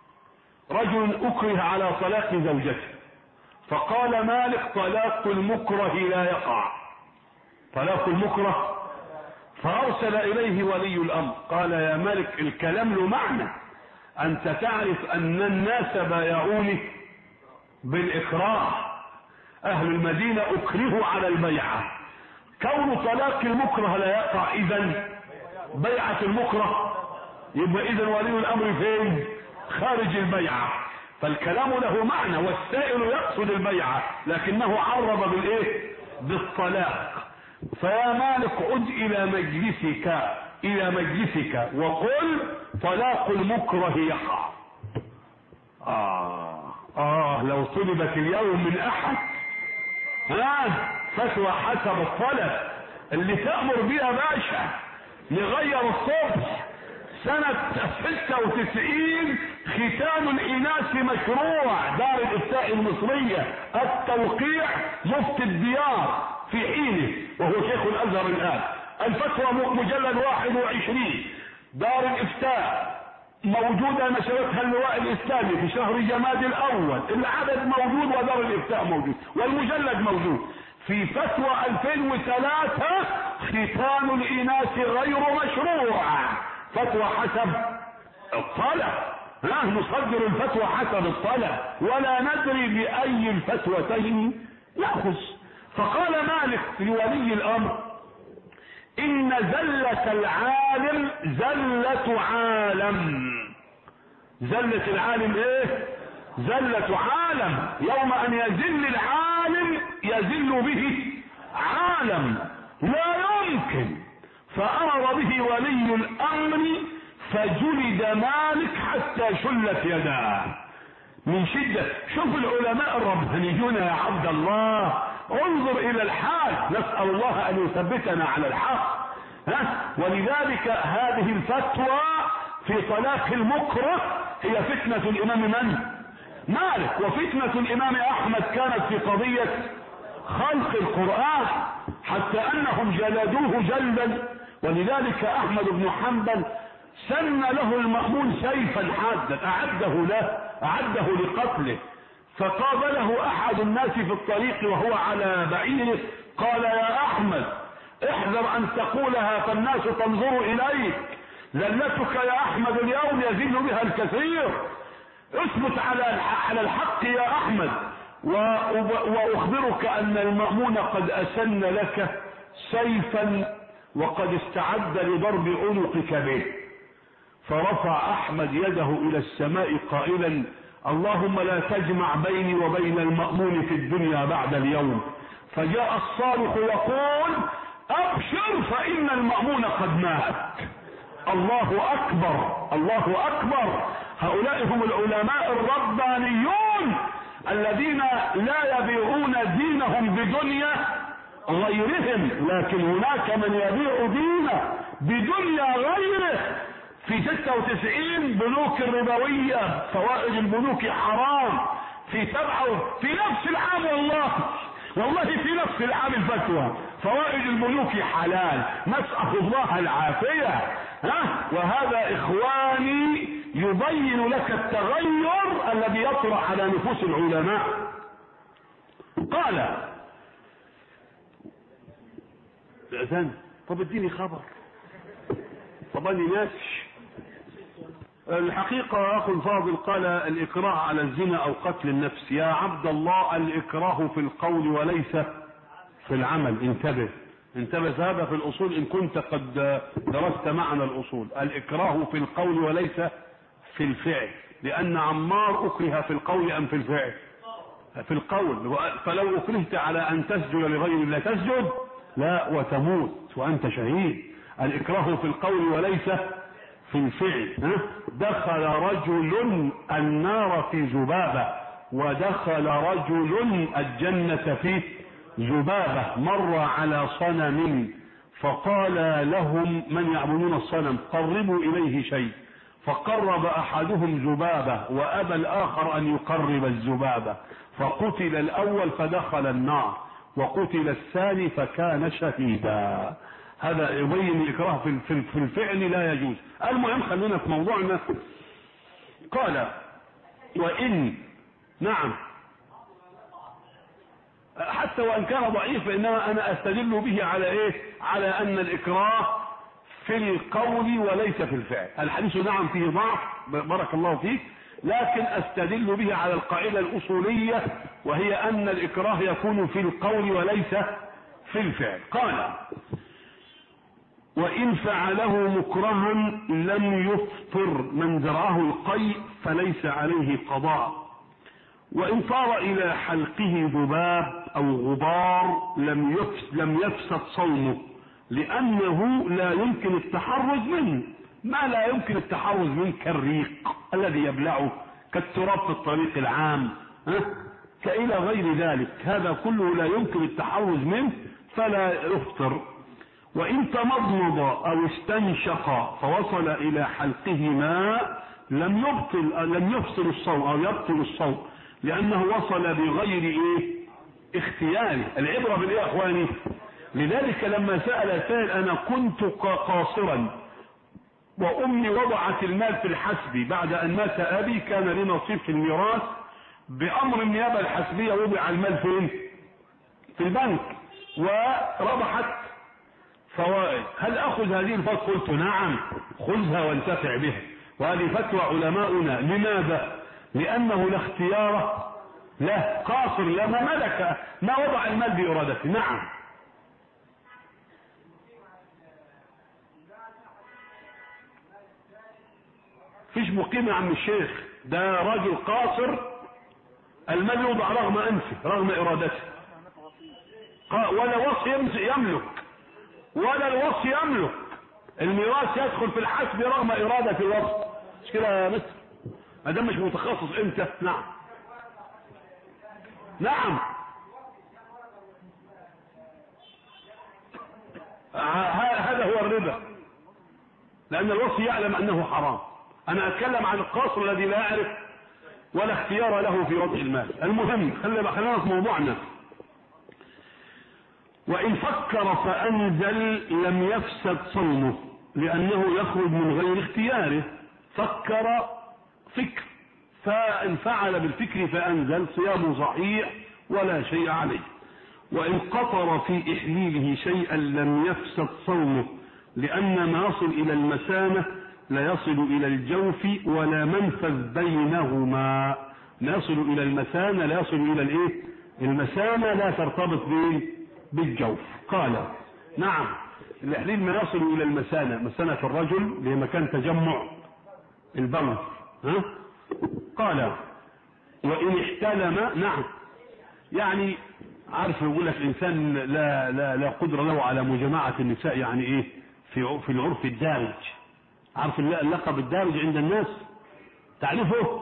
رجل أكره على طلاق زوجته، فقال مالك طلاق المكره لا يقع، طلاق المكره. فأرسل إليه ولي الأمر قال يا مالك الكلام له معنى، أنت تعرف أن الناس بايعوني بالإكراه، أهل المدينة أكرهوا على البيعة، كون طلاق المكره لا يقع إذن بيعة المكره، يبقى إذن ولي الأمر فين؟ خارج البيعة. فالكلام له معنى، والسائل يقصد البيعة لكنه عرض بالإيه؟ بالطلاق. فيا مالك عد إلى مجلسك إلى مجلسك وقل طلاق المكره يقع. آه آه لو طلبت اليوم من أحد ها فتوى حسب الطلب اللي تأمر بها باشا نغير الصبح سنة ستة وتسعين ختان الإناث مشروع، دار الإفتاء المصرية التوقيع مفتي الديار في حينه وهو شيخ الأزهر الآن، الفتوى مجلد واحد وعشرين، دار الإفتاء موجودة نشرتها اللواء الإسلامي في شهر جماد الأول، العدد موجود ودار الإفتاء موجود والمجلد موجود. في فتوى ألفين وثلاثة ختان الإناث غير مشروع، فتوى حسب الطلب، لا نصدر الفتوى حسب الطلب ولا ندري بأي الفتوتين نأخذ. فقال مالك لولي الأمر إن زلة العالم زلة عالم. زلة العالم ايه؟ زلة عالم، يوم ان يزل العالم يزل به عالم لا يمكن. فأمر به ولي الأمر فجلد مالك حتى شلت يداه من شدة. شوف العلماء الربانيون يا عبد الله، انظر الى الحال، نسأل الله ان يثبتنا على الحق. ها؟ ولذلك هذه الفتوى في طلاق المكره هي فتنة الامام من؟ مالك. وفتنة الامام احمد كانت في قضية خلق القرآن حتى انهم جلدوه جلدا. ولذلك احمد بن حنبل سن له المأمون سيفا حادا اعده له اعده لقتله، فقابله احد الناس في الطريق وهو على بعيره قال يا احمد احذر ان تقولها فالناس تنظر اليك، زلتك يا احمد اليوم يزيد بها الكثير، اثبت على على الحق يا احمد، واخبرك ان المأمون قد اسن لك سيفا وقد استعد لضرب عنقك به. فرفع احمد يده الى السماء قائلا اللهم لا تجمع بيني وبين المأمون في الدنيا بعد اليوم. فجاء الصارخ يقول ابشر فان المأمون قد مات. الله اكبر الله اكبر. هؤلاء هم العلماء الربانيون الذين لا يبيعون دينهم بدنيا غيرهم، لكن هناك من يبيع دينه بدنيا غيره. في ستة وتسعين بنوك الربوية، فوائد البنوك حرام. في سبعة في نفس العام والله والله في نفس العام الفتوى فوائد البنوك حلال، نسأل الله العافية. ها وهذا اخواني يبين لك التغير الذي يطرأ على نفوس العلماء. قال الأذان. طب اديني خبر. طب اني ناسش الحقيقة. اخو الفاضل قال الاكراه على الزنا او قتل النفس. يا عبد الله الاكراه في القول وليس في العمل. انتبه انتبه هذا في الاصول ان كنت قد درست معنى الاصول. الاكراه في القول وليس في الفعل، لان عمار اكره في القول ام في الفعل؟ في القول. فلو اكرهت على ان تسجد لغير الله تسجد؟ لا، وتموت وانت شهيد. الاكراه في القول وليس في الفعل. دخل رجل النار في ذبابة ودخل رجل الجنة في ذبابة. مر على صنم فقال لهم من يعبدون الصنم قربوا اليه شيء، فقرب احدهم ذبابة وابى الاخر ان يقرب الذبابة، فقتل الاول فدخل النار وقتل الثاني فكان شهيدا. هذا يبين الاكراه في الفعل لا يجوز. المهم خلينا في موضوعنا. قال وان نعم حتى وان كان ضعيف فانما انا استدل به على ايه؟ على ان الاكراه في القول وليس في الفعل. الحديث نعم فيه ضعف بارك الله فيك، لكن استدل به على القاعدة الاصولية وهي ان الاكراه يكون في القول وليس في الفعل. قال وإن فعله مكرها لم يفطر من زرعه القيء فليس عليه قضاء. وإن طار إلى حلقه ذباب أو غبار لم يفسد, لم يفسد صومه، لأنه لا يمكن التحرز منه. ما لا يمكن التحرز منه كالريق الذي يبلعه، كالتراب في الطريق العام، ها؟ كإلى غير ذلك. هذا كله لا يمكن التحرز منه فلا يفطر. وإن تمضمض أو استنشق فوصل إلى حلقه ماء لم يبطل لم يفصل الصوم أو يبطل الصوم، لأنه وصل بغير إيه؟ اختياره. العبرة بالإيه يا أخواني؟ لذلك لما سأل سائل أنا كنت قاصرا وأمي وضعت المال في الحسب بعد أن مات أبي، كان لي نصيب في الميراث، بأمر النيابة الحسبية وضع المال فين؟ في البنك وربحت فوائد، هل اخذ هذه الفتوى؟ قلت نعم خذها وانتفع بها، وهذه فتوى علماؤنا. لماذا؟ لانه لا اختيار له، قاصر لما ملك، ما وضع المال بارادته. نعم فيش مقيم يا عم الشيخ، ده راجل قاصر المال يوضع رغم انفه رغم ارادته، ولا وصي يملك ولا الوصي يملك. الميراث يدخل في الحسب رغم إرادة الوصي. مش كده يا مستر؟ ما دام مش متخصص امتى؟ نعم نعم هذا هو الربا، لأن الوصي يعلم أنه حرام. أنا أتكلم عن القاصر الذي لا يعرف ولا اختيار له في وضع المال. المهم خلينا في موضوعنا. وإن فكر فأنزل لم يفسد صومه، لأنه يخرج من غير اختياره. فكر فكر فإن فعل بالفكر فأنزل صيامه صحيح ولا شيء عليه. وإن قطر في إحليله شيئا لم يفسد صومه، لأن ما يصل إلى المثانة لا يصل إلى الجوف ولا منفذ بينهما. ما يصل إلى المثانة لا يصل إلى الإيه؟ المثانة لا ترتبط به بالجوف. قال نعم الإحليل ما يصل إلى المثانة، مثانة الرجل اللي هي مكان تجمع البول. ها؟ قال وإن احتلم نعم يعني عارف يقول لك الإنسان لا لا لا قدرة له على مجامعة النساء، يعني إيه في في العرف الدارج عارف اللقب الدارج عند الناس تعرفه؟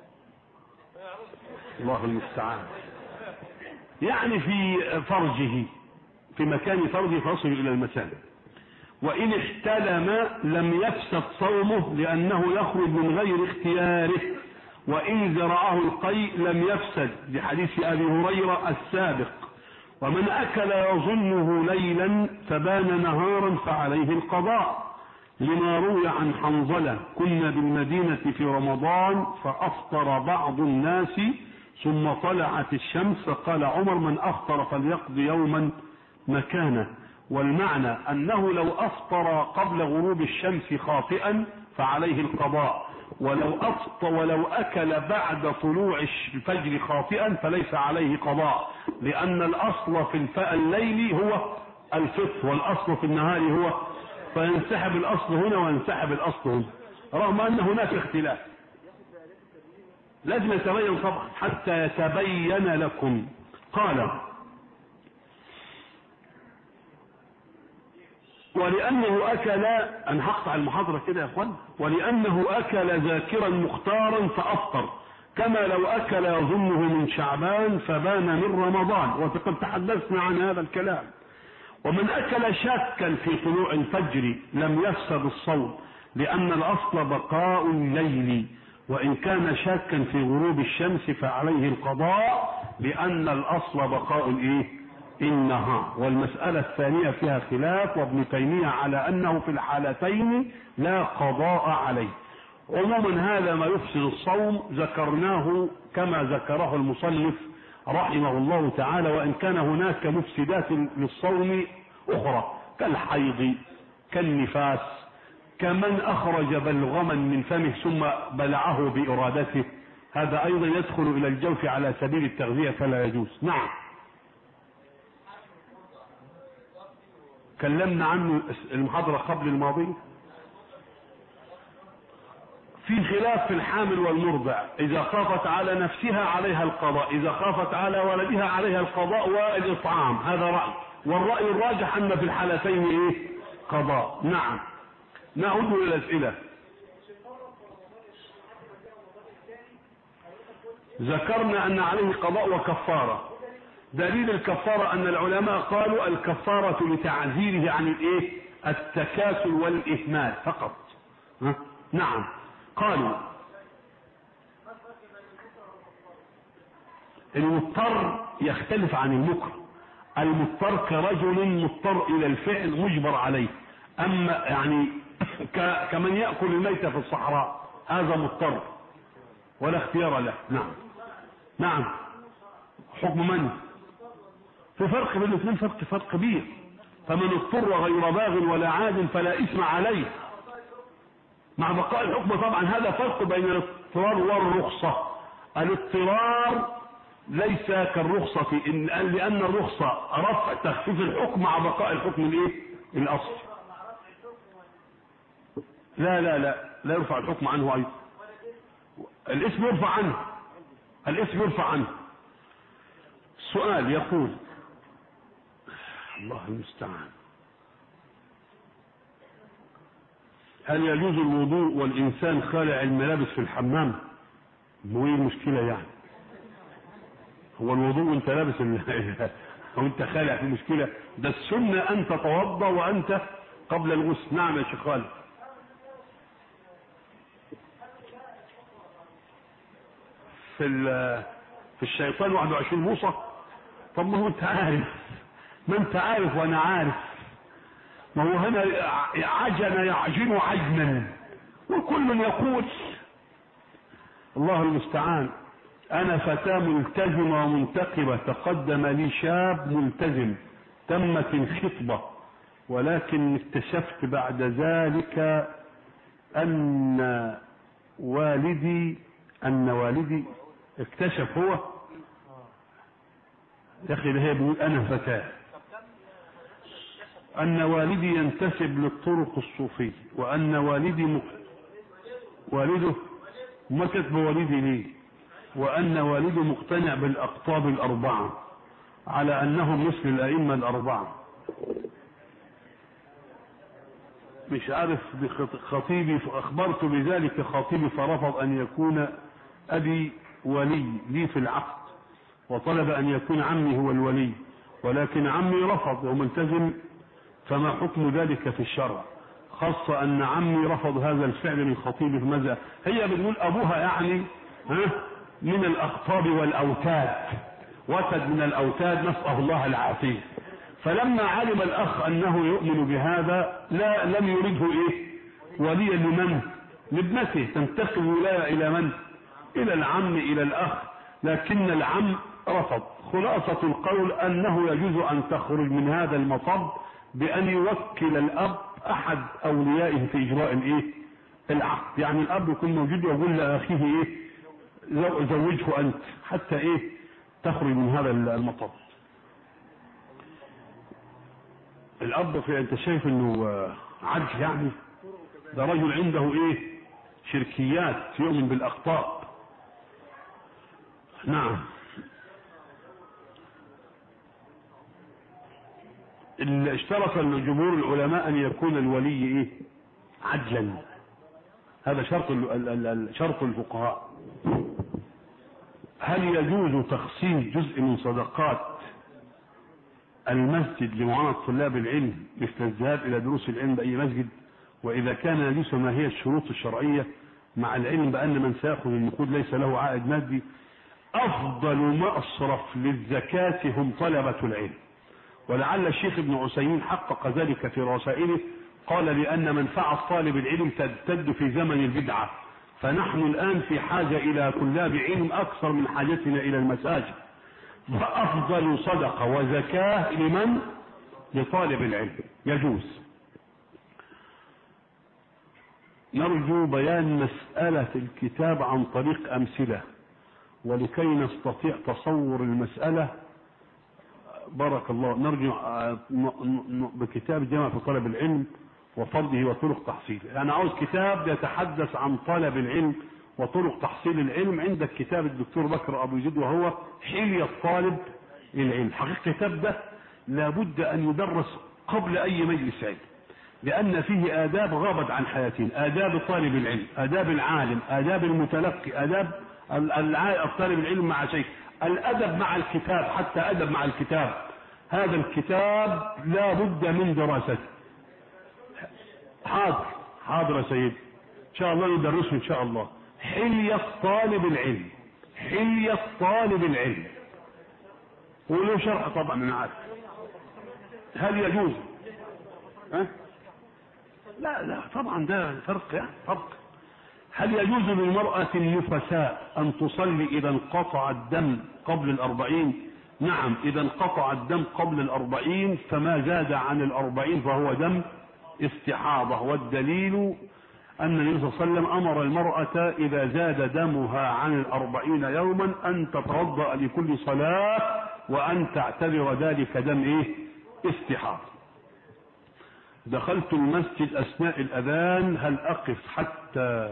الله المستعان. يعني في فرجه، في مكان فرجه فيصل الى المساجد. وان احتلم لم يفسد صومه لانه يخرج من غير اختياره، وان زرعه القيء لم يفسد لحديث ابي هريره السابق. ومن اكل يظنه ليلا فبان نهارا فعليه القضاء، لما روي عن حنظله كنا بالمدينه في رمضان فافطر بعض الناس ثم طلعت الشمس فقال عمر من افطر فليقضي يوما مكانه. والمعنى انه لو افطر قبل غروب الشمس خاطئا فعليه القضاء، ولو افطر ولو اكل بعد طلوع الفجر خاطئا فليس عليه قضاء، لان الاصل في الليل هو الفطر والاصل في النهار هو، فينسحب الاصل هنا وينسحب الاصل هنا، رغم ان هناك اختلاف. لازم يتبين طبعا حتى يتبين لكم. قال ولأنه أكل، أنا هقطع المحاضرة كده يا أخوان، ولأنه أكل ذاكرا مختارا فأفطر، كما لو أكل يظنه من شعبان فبان من رمضان، وقد تحدثنا عن هذا الكلام. ومن أكل شاكا في طلوع الفجر لم يفسد الصوم، لأن الأصل بقاء الليل، وإن كان شاكا في غروب الشمس فعليه القضاء، لأن الأصل بقاء الإيه؟ النهار. والمسألة الثانية فيها خلاف، وابن تيمية على أنه في الحالتين لا قضاء عليه. عموما هذا ما يفسد الصوم ذكرناه كما ذكره المصنف رحمه الله تعالى، وإن كان هناك مفسدات للصوم أخرى كالحيض كالنفاس، كمن أخرج بلغما من فمه ثم بلعه بإرادته، هذا أيضا يدخل إلى الجوف على سبيل التغذية فلا يجوز. نعم، تكلمنا عنه المحاضرة قبل الماضية. في خلاف في الحامل والمرضع، إذا خافت على نفسها عليها القضاء، إذا خافت على ولدها عليها القضاء والإطعام، هذا رأي. والرأي الراجح أن في الحالتين إيه؟ قضاء. نعم. نعود إلى الأسئلة. ذكرنا أن عليه قضاء وكفارة. دليل الكفارة أن العلماء قالوا الكفارة لتعزيره عن الإيه؟ التكاسل والإهمال فقط. ها؟ نعم. قالوا المضطر يختلف عن المكره. المضطر كرجل مضطر إلى الفعل مجبر عليه، أما يعني كمن يأكل الميتة في الصحراء هذا مضطر ولا اختيار له. نعم. نعم. حكم من؟ في فرق بين الاثنين، فرق فرق كبير. فمن اضطر غير باغ ولا عاد فلا إثم عليه، مع بقاء الحكم طبعا. هذا فرق بين الاضطرار والرخصة. الاضطرار ليس كالرخصة، إن لأن الرخصة رفع تخفيف الحكم مع بقاء الحكم الايه؟ الأصل. لا لا لا لا يرفع الحكم عنه أيضا. الاسم يرفع عنه، الاسم يرفع عنه. السؤال يقول، الله المستعان، هل يجوز الوضوء والإنسان خالع الملابس في الحمام؟ هو ايه المشكلة يعني؟ هو الوضوء وانت لابس وانت خالع في مشكلة؟ ده السنة أن تتوضا وأنت قبل الغسل. نعم يا شيخ خالد. في في الشيطان واحد وعشرين موصى. طب ما هو انت عارف، ما انت عارف وانا عارف. ما هو هنا عجن يعجن عجنا وكل يقول. الله المستعان. انا فتاة ملتزمة ومنتقبة، تقدم لي شاب ملتزم، تمت الخطبة، ولكن اكتشفت بعد ذلك ان والدي ان والدي اكتشف هو يا اخي ده هي بيقول انا فتاة ان والدي ينتسب للطرق الصوفية، وان والدي مق... والده ما كتب والدي ليه، وان والده مقتنع بالاقطاب الاربعة على انهم مثل الائمة الاربعة. مش عارف خطيبي أخبرت بذلك خطيبي فرفض أن يكون أبي ولي لي في العقد، وطلب أن يكون عمي هو الولي، ولكن عمي رفض وملتزم، فما حكم ذلك في الشرع؟ خاصة أن عمي رفض هذا الفعل من خطيبي في ماذا؟ هي بتقول أبوها يعني ها من الأخطاب والأوتاد، وتد من الأوتاد، نسأل الله العافية. فلما علم الأخ أنه يؤمن بهذا لا لم يرده إيه وليا لمن؟ لابنته، تنتقل الولاية إلى من؟ إلى العم، إلى الأخ، لكن العم رفض. خلاصة القول أنه يجوز أن تخرج من هذا المطب بأن يوكل الأب أحد أوليائه في إجراء الإيه العقد، يعني الأب يكون موجود ويقول لأخيه إيه زوجه أنت، حتى إيه تخرج من هذا المطب. الأب في أنت شايف إنه عجز، يعني ده رجل عنده إيه شركيات، يؤمن بالأخطاء. نعم. اشترط جمهور العلماء أن يكون الولي إيه عدلا، هذا شرط شرط الفقهاء. هل يجوز تخصيص جزء من صدقات المسجد لمعاناة طلاب العلم مثل الذهاب إلى دروس العلم بأي مسجد؟ وإذا كان يجوز ما هي الشروط الشرعية مع العلم بأن من سيأخذ النقود ليس له عائد مادي؟ أفضل مصرف للزكاة هم طلبة العلم، ولعل الشيخ ابن عثيمين حقق ذلك في رسائله، قال لأن منفعة طالب العلم تمتد في زمن البدعة، فنحن الآن في حاجة إلى طلاب علم أكثر من حاجتنا إلى المساجد، فأفضل صدقة وزكاة لمن؟ لطالب العلم، يجوز. نرجو بيان مسألة الكتاب عن طريق أمثلة ولكي نستطيع تصور المسألة، بارك الله. نرجو بكتاب جمع في طلب العلم وفضله وطرق تحصيله، أنا عاوز كتاب يتحدث عن طلب العلم وطرق تحصيل العلم. عندك كتاب الدكتور بكر أبو جد وهو حلية طالب العلم، حقيقة الكتاب ده لابد أن يدرس قبل أي مجلس علم، لأن فيه آداب غابت عن حياتنا، آداب طالب العلم، آداب العالم، آداب المتلقي، آداب طالب العلم مع شيخ، الأدب مع الكتاب، حتى أدب مع الكتاب. هذا الكتاب لا بد من دراسته. حاضر حاضر يا سيدي، إن شاء الله ندرسه إن شاء الله. حلية طالب العلم، حلية طالب العلم، وله شرح طبعا أنا عارف. هل يجوز؟ ها؟ لا لا طبعا ده فرق، يعني فرق. هل يجوز للمرأة النفساء أن تصلي إذا انقطع الدم قبل الأربعين؟ نعم، إذا انقطع الدم قبل الأربعين فما زاد عن الأربعين فهو دم استحاضة، والدليل أن النبي صلى الله عليه وسلم أمر المرأة إذا زاد دمها عن الأربعين يوما أن تتوضأ لكل صلاة وأن تعتبر ذلك دم إيه؟ استحاضة. دخلت المسجد أثناء الأذان، هل أقف حتى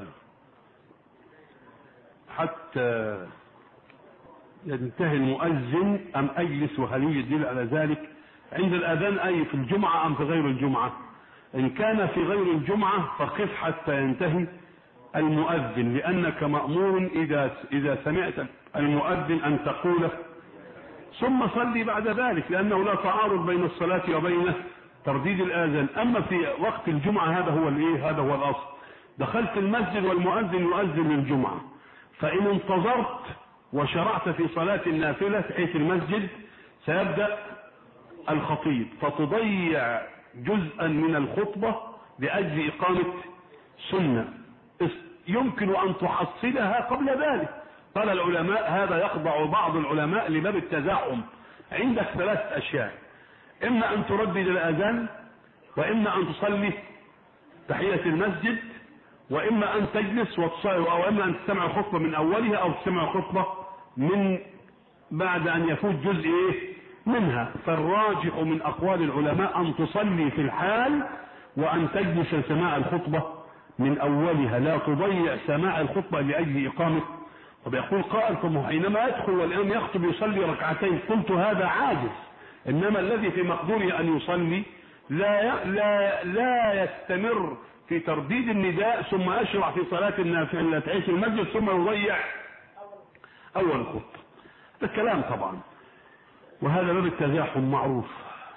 حتى ينتهي المؤذن أم أجلس؟ وهل يوجد دليل على ذلك عند الأذان أي في الجمعة أم في غير الجمعة؟ إن كان في غير الجمعة فقف حتى ينتهي المؤذن، لأنك مأمور إذا إذا سمعت المؤذن أن تقول ثم صلي بعد ذلك، لأنه لا تعارض بين الصلاة وبين ترديد الآذان. أما في وقت الجمعة هذا هو الإيه؟ هذا هو الأصل. دخلت المسجد والمؤذن يؤذن للجمعة، فإن انتظرت وشرعت في صلاة النافلة حيث المسجد سيبدأ الخطيب، فتضيع جزءا من الخطبة لأجل إقامة سنة يمكن أن تحصلها قبل ذلك. قال العلماء هذا يخضع بعض العلماء لباب التزاحم. عندك ثلاث أشياء، إما أن تردد الأذان، وإما أن تصلي تحية المسجد، وإما أن تجلس وتصلي، أو إما أن تستمع الخطبة من أولها أو تستمع الخطبة من بعد أن يفوت جزء منها. فالراجح من أقوال العلماء أن تصلي في الحال وأن تجلس لسماع الخطبة من أولها، لا تضيع سماع الخطبة لأجل إقامة. وبيقول قائل حينما يدخل والإمام يخطب يصلي ركعتين، قلت هذا عاجز، إنما الذي في مقدوره أن يصلي لا لا لا يستمر في ترديد النداء ثم يشرع في صلاة النافلة تعيش المسجد ثم يضيع أول خطة. هذا الكلام طبعا، وهذا باب التزاحم معروف.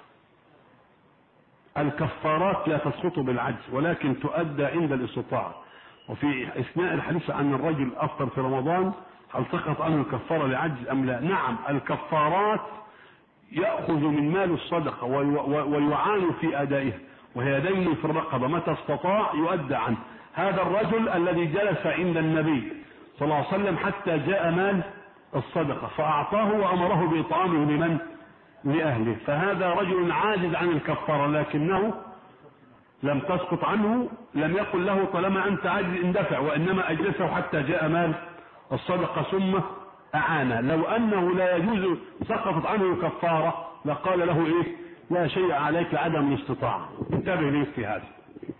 الكفارات لا تسقط بالعجز ولكن تؤدى عند الاستطاعة. وفي اثناء الحديث عن الرجل افطر في رمضان هل سقط عنه الكفاره لعجز ام لا؟ نعم، الكفارات ياخذ من مال الصدقه ويعان في ادائها، وهي دين في الرقبه، متى استطاع يؤدى عنه. هذا الرجل الذي جلس عند النبي صلى الله عليه وسلم حتى جاء مال الصدقه فاعطاه وامره باطعامه لمن؟ لاهله. فهذا رجل عاجز عن الكفاره لكنه لم تسقط عنه، لم يقل له طالما انت عاجز اندفع، وانما اجلسه حتى جاء مال الصدقه ثم اعانه. لو انه لا يجوز سقطت عنه الكفاره لقال له ايه؟ لا شيء عليك عدم الاستطاعه. انتبه لي في هذا.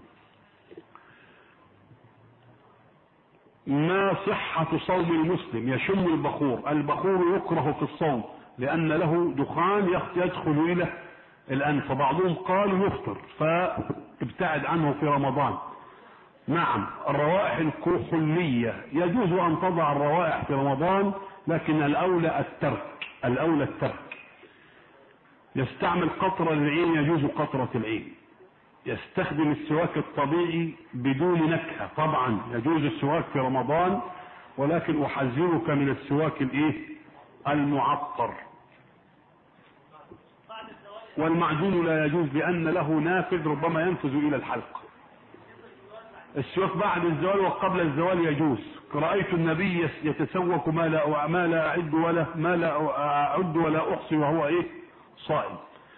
ما صحة صوم المسلم يشم البخور؟ البخور يكره في الصوم لأن له دخان يدخل إلى الأنف، فبعضهم قالوا يفطر فابتعد عنه في رمضان. نعم، الروائح الكحولية يجوز أن تضع الروائح في رمضان لكن الأولى الترك، الأولى الترك. يستعمل قطرة للعين يجوز قطرة العين. يستخدم السواك الطبيعي بدون نكهة، طبعا يجوز السواك في رمضان ولكن أحذرك من السواك الايه؟ المعطر. والمعجون لا يجوز لأن له نافذ ربما ينفذ إلى الحلق. السواك بعد الزوال وقبل الزوال يجوز. رأيت النبي يتسوك ما لا ما لا أعد ولا ما لا أعد ولا أحصي وهو إيه؟ صائم.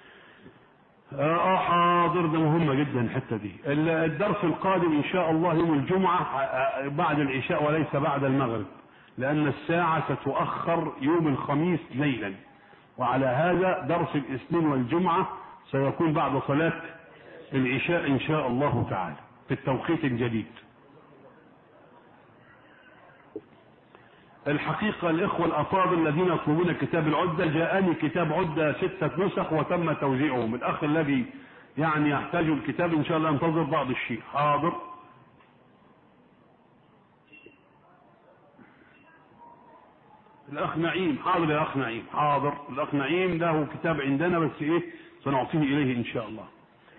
اه حاضر، ده مهمة جدا الحتة دي. الدرس القادم ان شاء الله يوم الجمعة بعد العشاء وليس بعد المغرب، لان الساعة ستؤخر يوم الخميس ليلا، وعلى هذا درس الاثنين والجمعة سيكون بعد صلاة العشاء ان شاء الله تعالى في التوقيت الجديد. الحقيقة الإخوة الأفاضل الذين يطلبون كتاب العدة، جاءني كتاب عدة ستة نسخ وتم توزيعهم. الأخ الذي يعني يحتاج الكتاب إن شاء الله ينتظر بعض الشيء. حاضر. الأخ نعيم، حاضر يا أخ نعيم، حاضر. الأخ نعيم له كتاب عندنا بس إيه سنعطيه إليه إن شاء الله.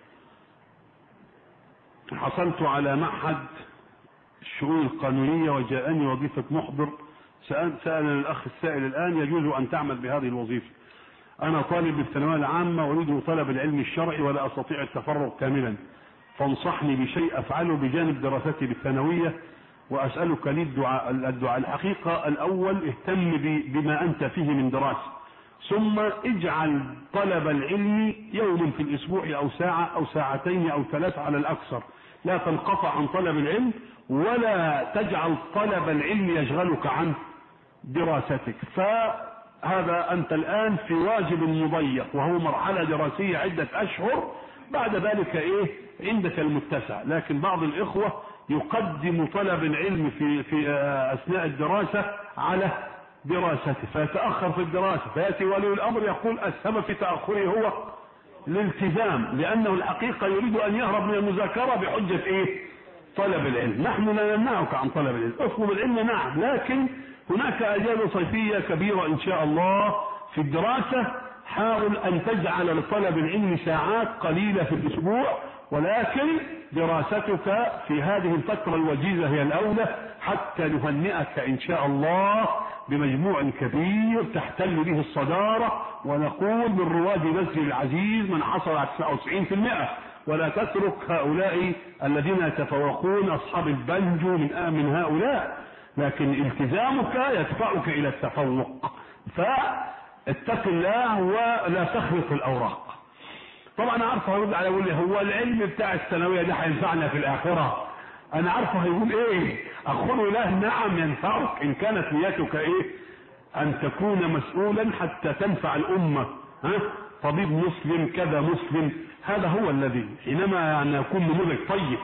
حصلت على معهد الشؤون القانونية وجاءني وظيفة محضر. سأل الأخ السائل الآن يجوز أن تعمل بهذه الوظيفة؟ أنا طالب بالثانوية العامة أريد طلب العلم الشرعي ولا أستطيع التفرغ كاملا، فانصحني بشيء أفعله بجانب دراستي بالثانوية وأسألك لي الدعاء. الدعاء الحقيقة الأول اهتم بما أنت فيه من دراسة، ثم اجعل طلب العلم يوم في الأسبوع أو ساعة أو ساعتين أو ثلاث على الأكثر. لا تنقطع عن طلب العلم ولا تجعل طلب العلم يشغلك عن دراستك. فهذا أنت الآن في واجب مضيق وهو مرحلة دراسية عدة أشهر، بعد ذلك إيه عندك المتسع. لكن بعض الإخوة يقدم طلب العلم في في أثناء الدراسة على دراسته فيتأخر في الدراسة، فيأتي ولي الأمر يقول السبب في تأخره هو الالتزام، لأنه الحقيقة يريد أن يهرب من المذاكرة بحجة إيه؟ طلب العلم. نحن لا نمنعك عن طلب العلم، اطلب العلم نعم، لكن هناك أجال صيفية كبيرة إن شاء الله في الدراسة. حاول أن تجعل لطلب العلم ساعات قليلة في الأسبوع، ولكن دراستك في هذه الفترة الوجيزة هي الأولى حتى نهنئك إن شاء الله بمجموع كبير تحتل به الصدارة، ونقول من رواد مسجد العزيز من حصل على تسعة وتسعين بالمئة، ولا تترك هؤلاء الذين يتفوقون أصحاب البنجو من من هؤلاء، لكن التزامك يدفعك إلى التفوق. فاتق الله ولا تخلط الأوراق. طبعا عارفه هيرد على يقول لي هو العلم بتاع الثانويه ده هينفعنا في الاخره؟ انا عارفه هيقول ايه. اقول له نعم ينفعك ان كانت نيتك ايه؟ ان تكون مسؤولا حتى تنفع الامه. ها طبيب مسلم كذا مسلم، هذا هو الذي حينما يعني يكون نموذج طيب.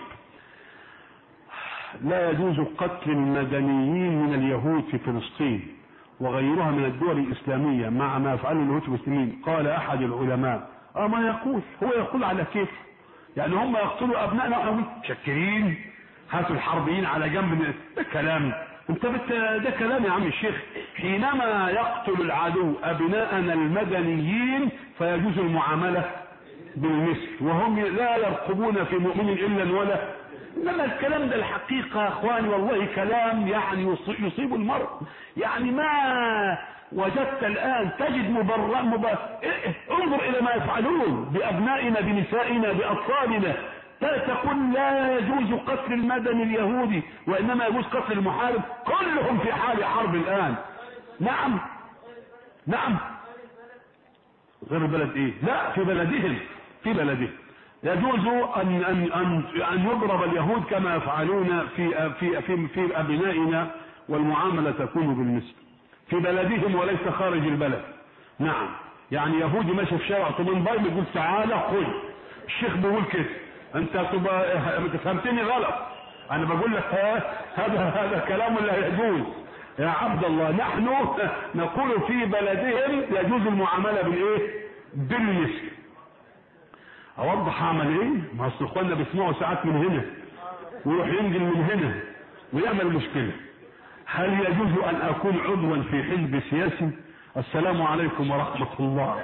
لا يجوز قتل المدنيين من اليهود في فلسطين وغيرها من الدول الاسلاميه مع ما يفعله اليهود المسلمين. قال احد العلماء اه ما يقول، هو يقول على كيف، يعني هم يقتلوا ابنائنا واحنا متشكرين، هاتوا الحربيين على جنب. ده كلام، انت بت... ده كلام يا عم الشيخ. حينما يقتل العدو ابناءنا المدنيين فيجوز المعاملة بالمثل، وهم لا يرقبون في مؤمن الا ولا. انما الكلام ده الحقيقة يا اخواني والله كلام يعني يصيب المرء. يعني ما وجدت الان تجد مبرر مبرر. انظر الى ما يفعلون بابنائنا بنسائنا باطفالنا، تقول لا يجوز قتل المدني اليهودي وانما يجوز قتل المحارب. كلهم في حال حرب الان. نعم نعم غير البلد ايه؟ لا في بلدهم، في بلدهم يجوز ان ان ان ان يضرب اليهود كما يفعلون في في في, في ابنائنا، والمعامله تكون بالمثل في بلدهم وليس خارج البلد. نعم يعني يهودي ماشي في شارع طوبان باي بيقول تعالى خذ، الشيخ بيقول كده، انت تبقى فهمتني غلط، انا بقول لك هذا هذا كلام لا يجوز يا عبد الله. نحن نقول في بلدهم يجوز المعامله بالايه؟ بالمثل. اوضح اعمل ايه؟ ما اصل اخواننا بيسمعوا ساعات من هنا ويروح ينجل من هنا ويعمل مشكله. هل يجوز ان اكون عضوا في حزب سياسي؟ السلام عليكم ورحمه الله.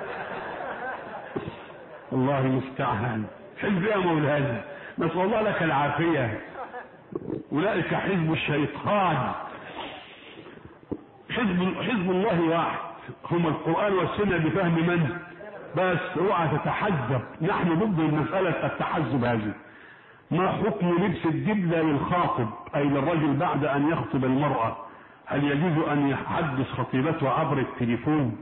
الله المستعان. حزب يا مولانا، نسال الله لك العافيه. اولئك حزب الشيطان. حزب حزب الله واحد، هم القران والسنه بفهم من؟ بس اوعى تتحزب، نحن ضد المساله التحزب هذه. ما حكم لبس الدبلة للخاطب اي للرجل بعد ان يخطب المرأة؟ هل يجوز ان يحدث خطيبته عبر التليفون؟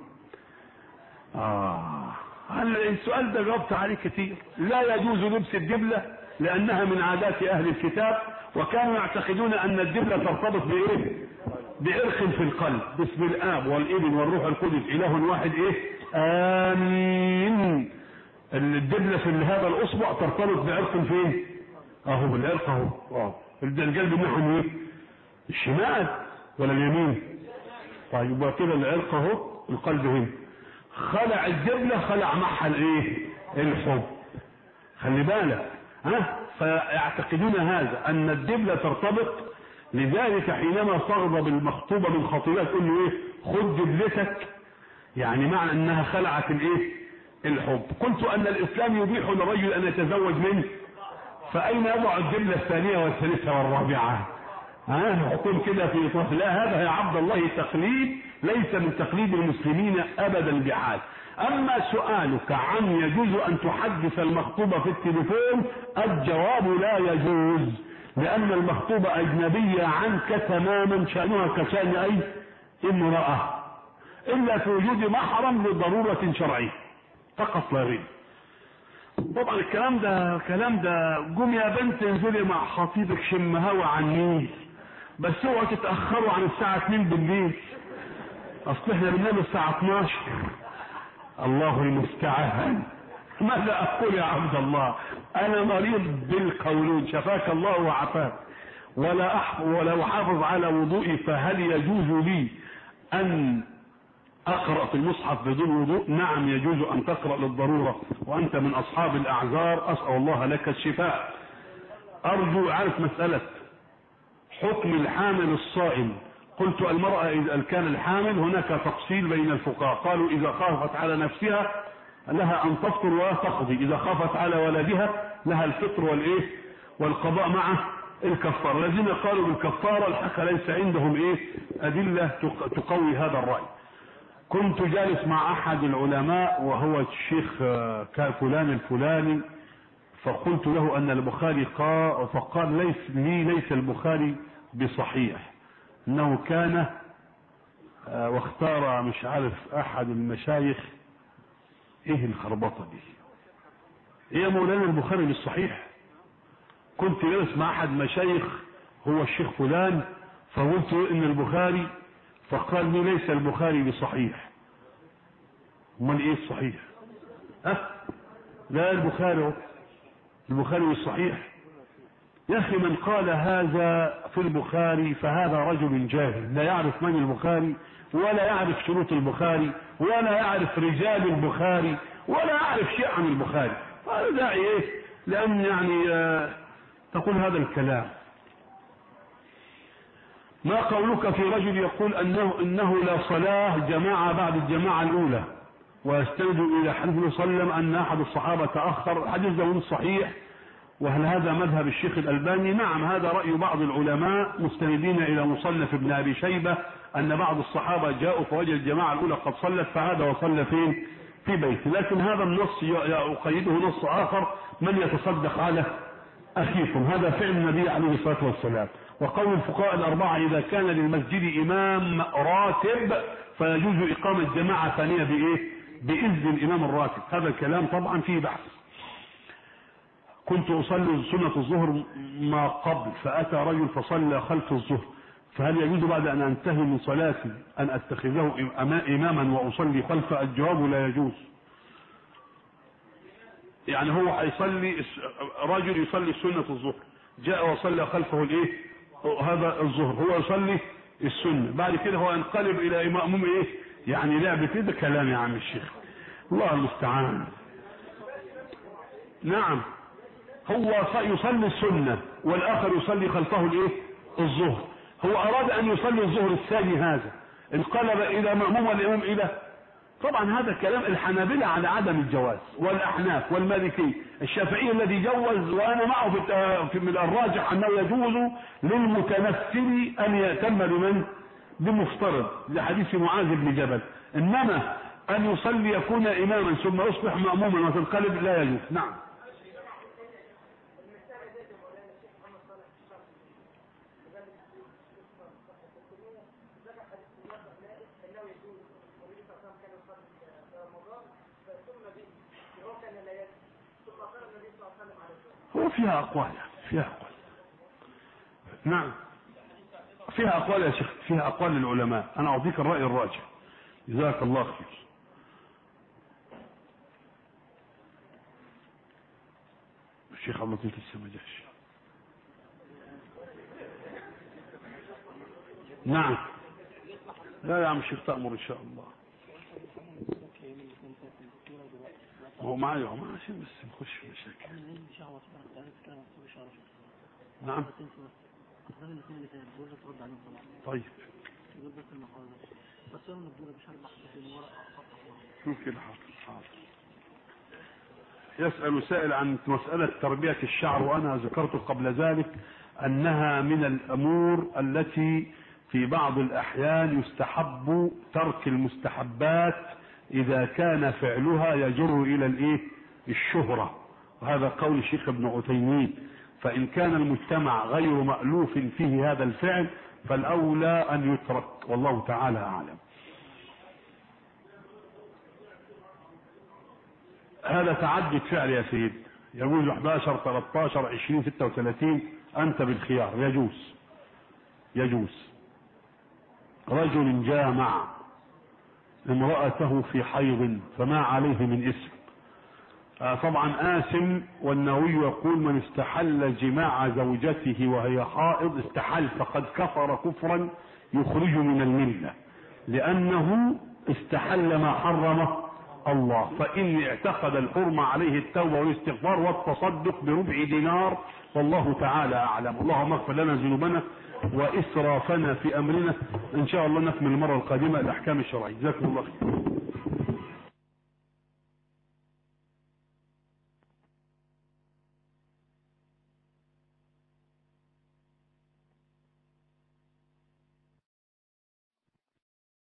اه السؤال ده جاوبت عليه كتير. لا يجوز لبس الدبلة لانها من عادات اهل الكتاب، وكانوا يعتقدون ان الدبلة ترتبط بايه؟ بعرق في القلب. باسم الاب والابن والروح القدس اله واحد ايه؟ امين. الدبلة في هذا الاصبع ترتبط بعرق فين؟ اهو العرق اهو. اه القلب منهم ايه؟ الشمال ولا اليمين؟ طيب يبقى كده العرق اهو، القلب هنا. خلع الدبلة خلع معها الايه؟ الحب. خلي بالك ها. فيعتقدون هذا ان الدبلة ترتبط، لذلك حينما تغضب المخطوبة من خطيبها تقول له ايه؟ خد دبلتك، يعني معنى انها خلعت الايه؟ الحب. قلت ان الاسلام يبيح للرجل ان يتزوج منه، فاين يضع الدبلة الثانية والثالثة والرابعة؟ ها حكم كده في اطراف. لا، هذا يا عبد الله تقليد ليس من تقليد المسلمين ابدا بحال. اما سؤالك عن يجوز ان تحدث المخطوبة في التليفون، الجواب لا يجوز، لان المخطوبة اجنبية عنك تماما، شأنها كشأن اي امرأة، الا في وجود محرم لضرورة شرعية فقط لا غير. طبعا الكلام ده الكلام ده قوم يا بنت انزلي مع خطيبك شم هوا عن النيل، بس اوعوا تتاخروا عن الساعه اتنين بالليل، اصل احنا بننام الساعه اتناشر. الله المستعان. ماذا اقول يا عبد الله؟ انا مريض بالقولون شفاك الله وعافاك، ولا احفظ ولا احافظ على وضوئي، فهل يجوز لي ان اقرأ في المصحف بدون وضوء؟ نعم يجوز ان تقرأ للضرورة، وانت من اصحاب الاعذار، اسأل الله لك الشفاء. ارجو اعرف مسألة حكم الحامل الصائم. قلت المرأة اذا كان الحامل هناك تفصيل بين الفقهاء، قالوا اذا خافت على نفسها لها ان تفطر ولا تقضي، اذا خافت على ولدها لها الفطر والايه والقضاء مع الكفارة. الذين قالوا بالكفارة الحق ليس عندهم ايه ادلة تقوي هذا الرأي. كنت جالس مع احد العلماء وهو الشيخ فلان الفلاني، فقلت له ان البخاري قال، فقال ليس لي ليس البخاري بصحيح، انه كان واختار مش عارف احد المشايخ. ايه الخربطه دي؟ ايه يا مولانا البخاري بالصحيح؟ كنت جالس مع احد مشايخ هو الشيخ فلان، فقلت ان البخاري، فقال لي ليس البخاري بصحيح. امال ايه الصحيح؟ ها؟ لا البخاري البخاري بالصحيح. يا اخي من قال هذا في البخاري فهذا رجل جاهل، لا يعرف من البخاري ولا يعرف شروط البخاري ولا يعرف رجال البخاري ولا أعرف شيء عن البخاري، فهذا داعي إيه لأن يعني آه تقول هذا الكلام. ما قولك في رجل يقول أنه, إنه لا صلاة جماعة بعد الجماعة الأولى ويستند إلى حديث النبي صلى الله عليه وسلم أن أحد الصحابة تأخر؟ حديث ده صحيح. وهل هذا مذهب الشيخ الألباني؟ نعم، هذا رأي بعض العلماء مستندين إلى مصنف ابن أبي شيبة أن بعض الصحابة جاءوا فوجد الجماعة الأولى قد صلت فعاد وصلى فين؟ في بيته. لكن هذا النص يقيده نص آخر: من يتصدق على أخيكم. هذا فعل النبي عليه الصلاة والسلام. وقول الفقهاء الأربعة: إذا كان للمسجد إمام راتب فيجوز إقامة جماعة ثانية بإيه؟ بإذن الإمام الراتب. هذا الكلام طبعا فيه بحث. كنت أصلي سنة الظهر ما قبل فأتى رجل فصلى خلف الظهر، فهل يجوز بعد أن أنتهي من صلاتي أن أتخذه إماما وأصلي خلفه؟ الجواب: لا يجوز. يعني هو هيصلي، رجل يصلي سنة الظهر جاء وصلى خلفه الايه هذا الظهر، هو يصلي السنة، بعد كده هو ينقلب الى مأموم ايه؟ يعني لعب كده كلام يا عم الشيخ، الله المستعان. نعم، هو يصلي السنة والآخر يصلي خلفه الايه؟ الظهر. هو أراد أن يصلي الظهر الثاني، هذا انقلب إلى مأموم والإمام إلى، طبعا هذا كلام الحنابلة على عدم الجواز، والأحناف والمالكي. الشافعي الذي جوز وأنا معه في من الراجح أنه يجوز للمتنفل أن يأتم بمن؟ بمفترض، لحديث معاذ بن جبل. إنما أن يصلي يكون إماما ثم يصبح مأموما وتنقلب لا يجوز. نعم. هو فيها أقوال، فيها أقوال. نعم فيها أقوال يا شيخ، فيها أقوال للعلماء. أنا أعطيك الرأي الراجح، جزاك الله خير. الشيخ عبد اللطيف لسه ما جاش. نعم. لا يا عم الشيخ تأمر إن شاء الله. هو معايا هو معايا عشان بس نخش في مشاكل. نعم. طيب. شوف كده حاضر. يسأل سائل عن مسألة تربية الشعر، وأنا ذكرت قبل ذلك أنها من الأمور التي في بعض الأحيان يستحب ترك المستحبات إذا كان فعلها يجر إلى الإيه؟ الشهرة، وهذا قول الشيخ ابن عثيمين. فإن كان المجتمع غير مألوف فيه هذا الفعل فالأولى أن يترك، والله تعالى أعلم. هذا تعدد فعل يا سيد، يجوز احد عشر ثلاثة عشر عشرين ستة وثلاثين، أنت بالخيار، يجوز يجوز. رجل جامع امرأته في حيض فما عليه من اسم، آه طبعا آثم. والنووي يقول: من استحل جماع زوجته وهي حائض استحل فقد كفر كفرا يخرج من الملة، لأنه استحل ما حرمه الله. فإن اعتقد الحرمة عليه التوبة والاستغفار والتصدق بربع دينار، والله تعالى أعلم. اللهم اغفر لنا ذنوبنا وإسرافنا في أمرنا. إن شاء الله نكمل المرة القادمة الأحكام الشرعية. جزاكم الله خير.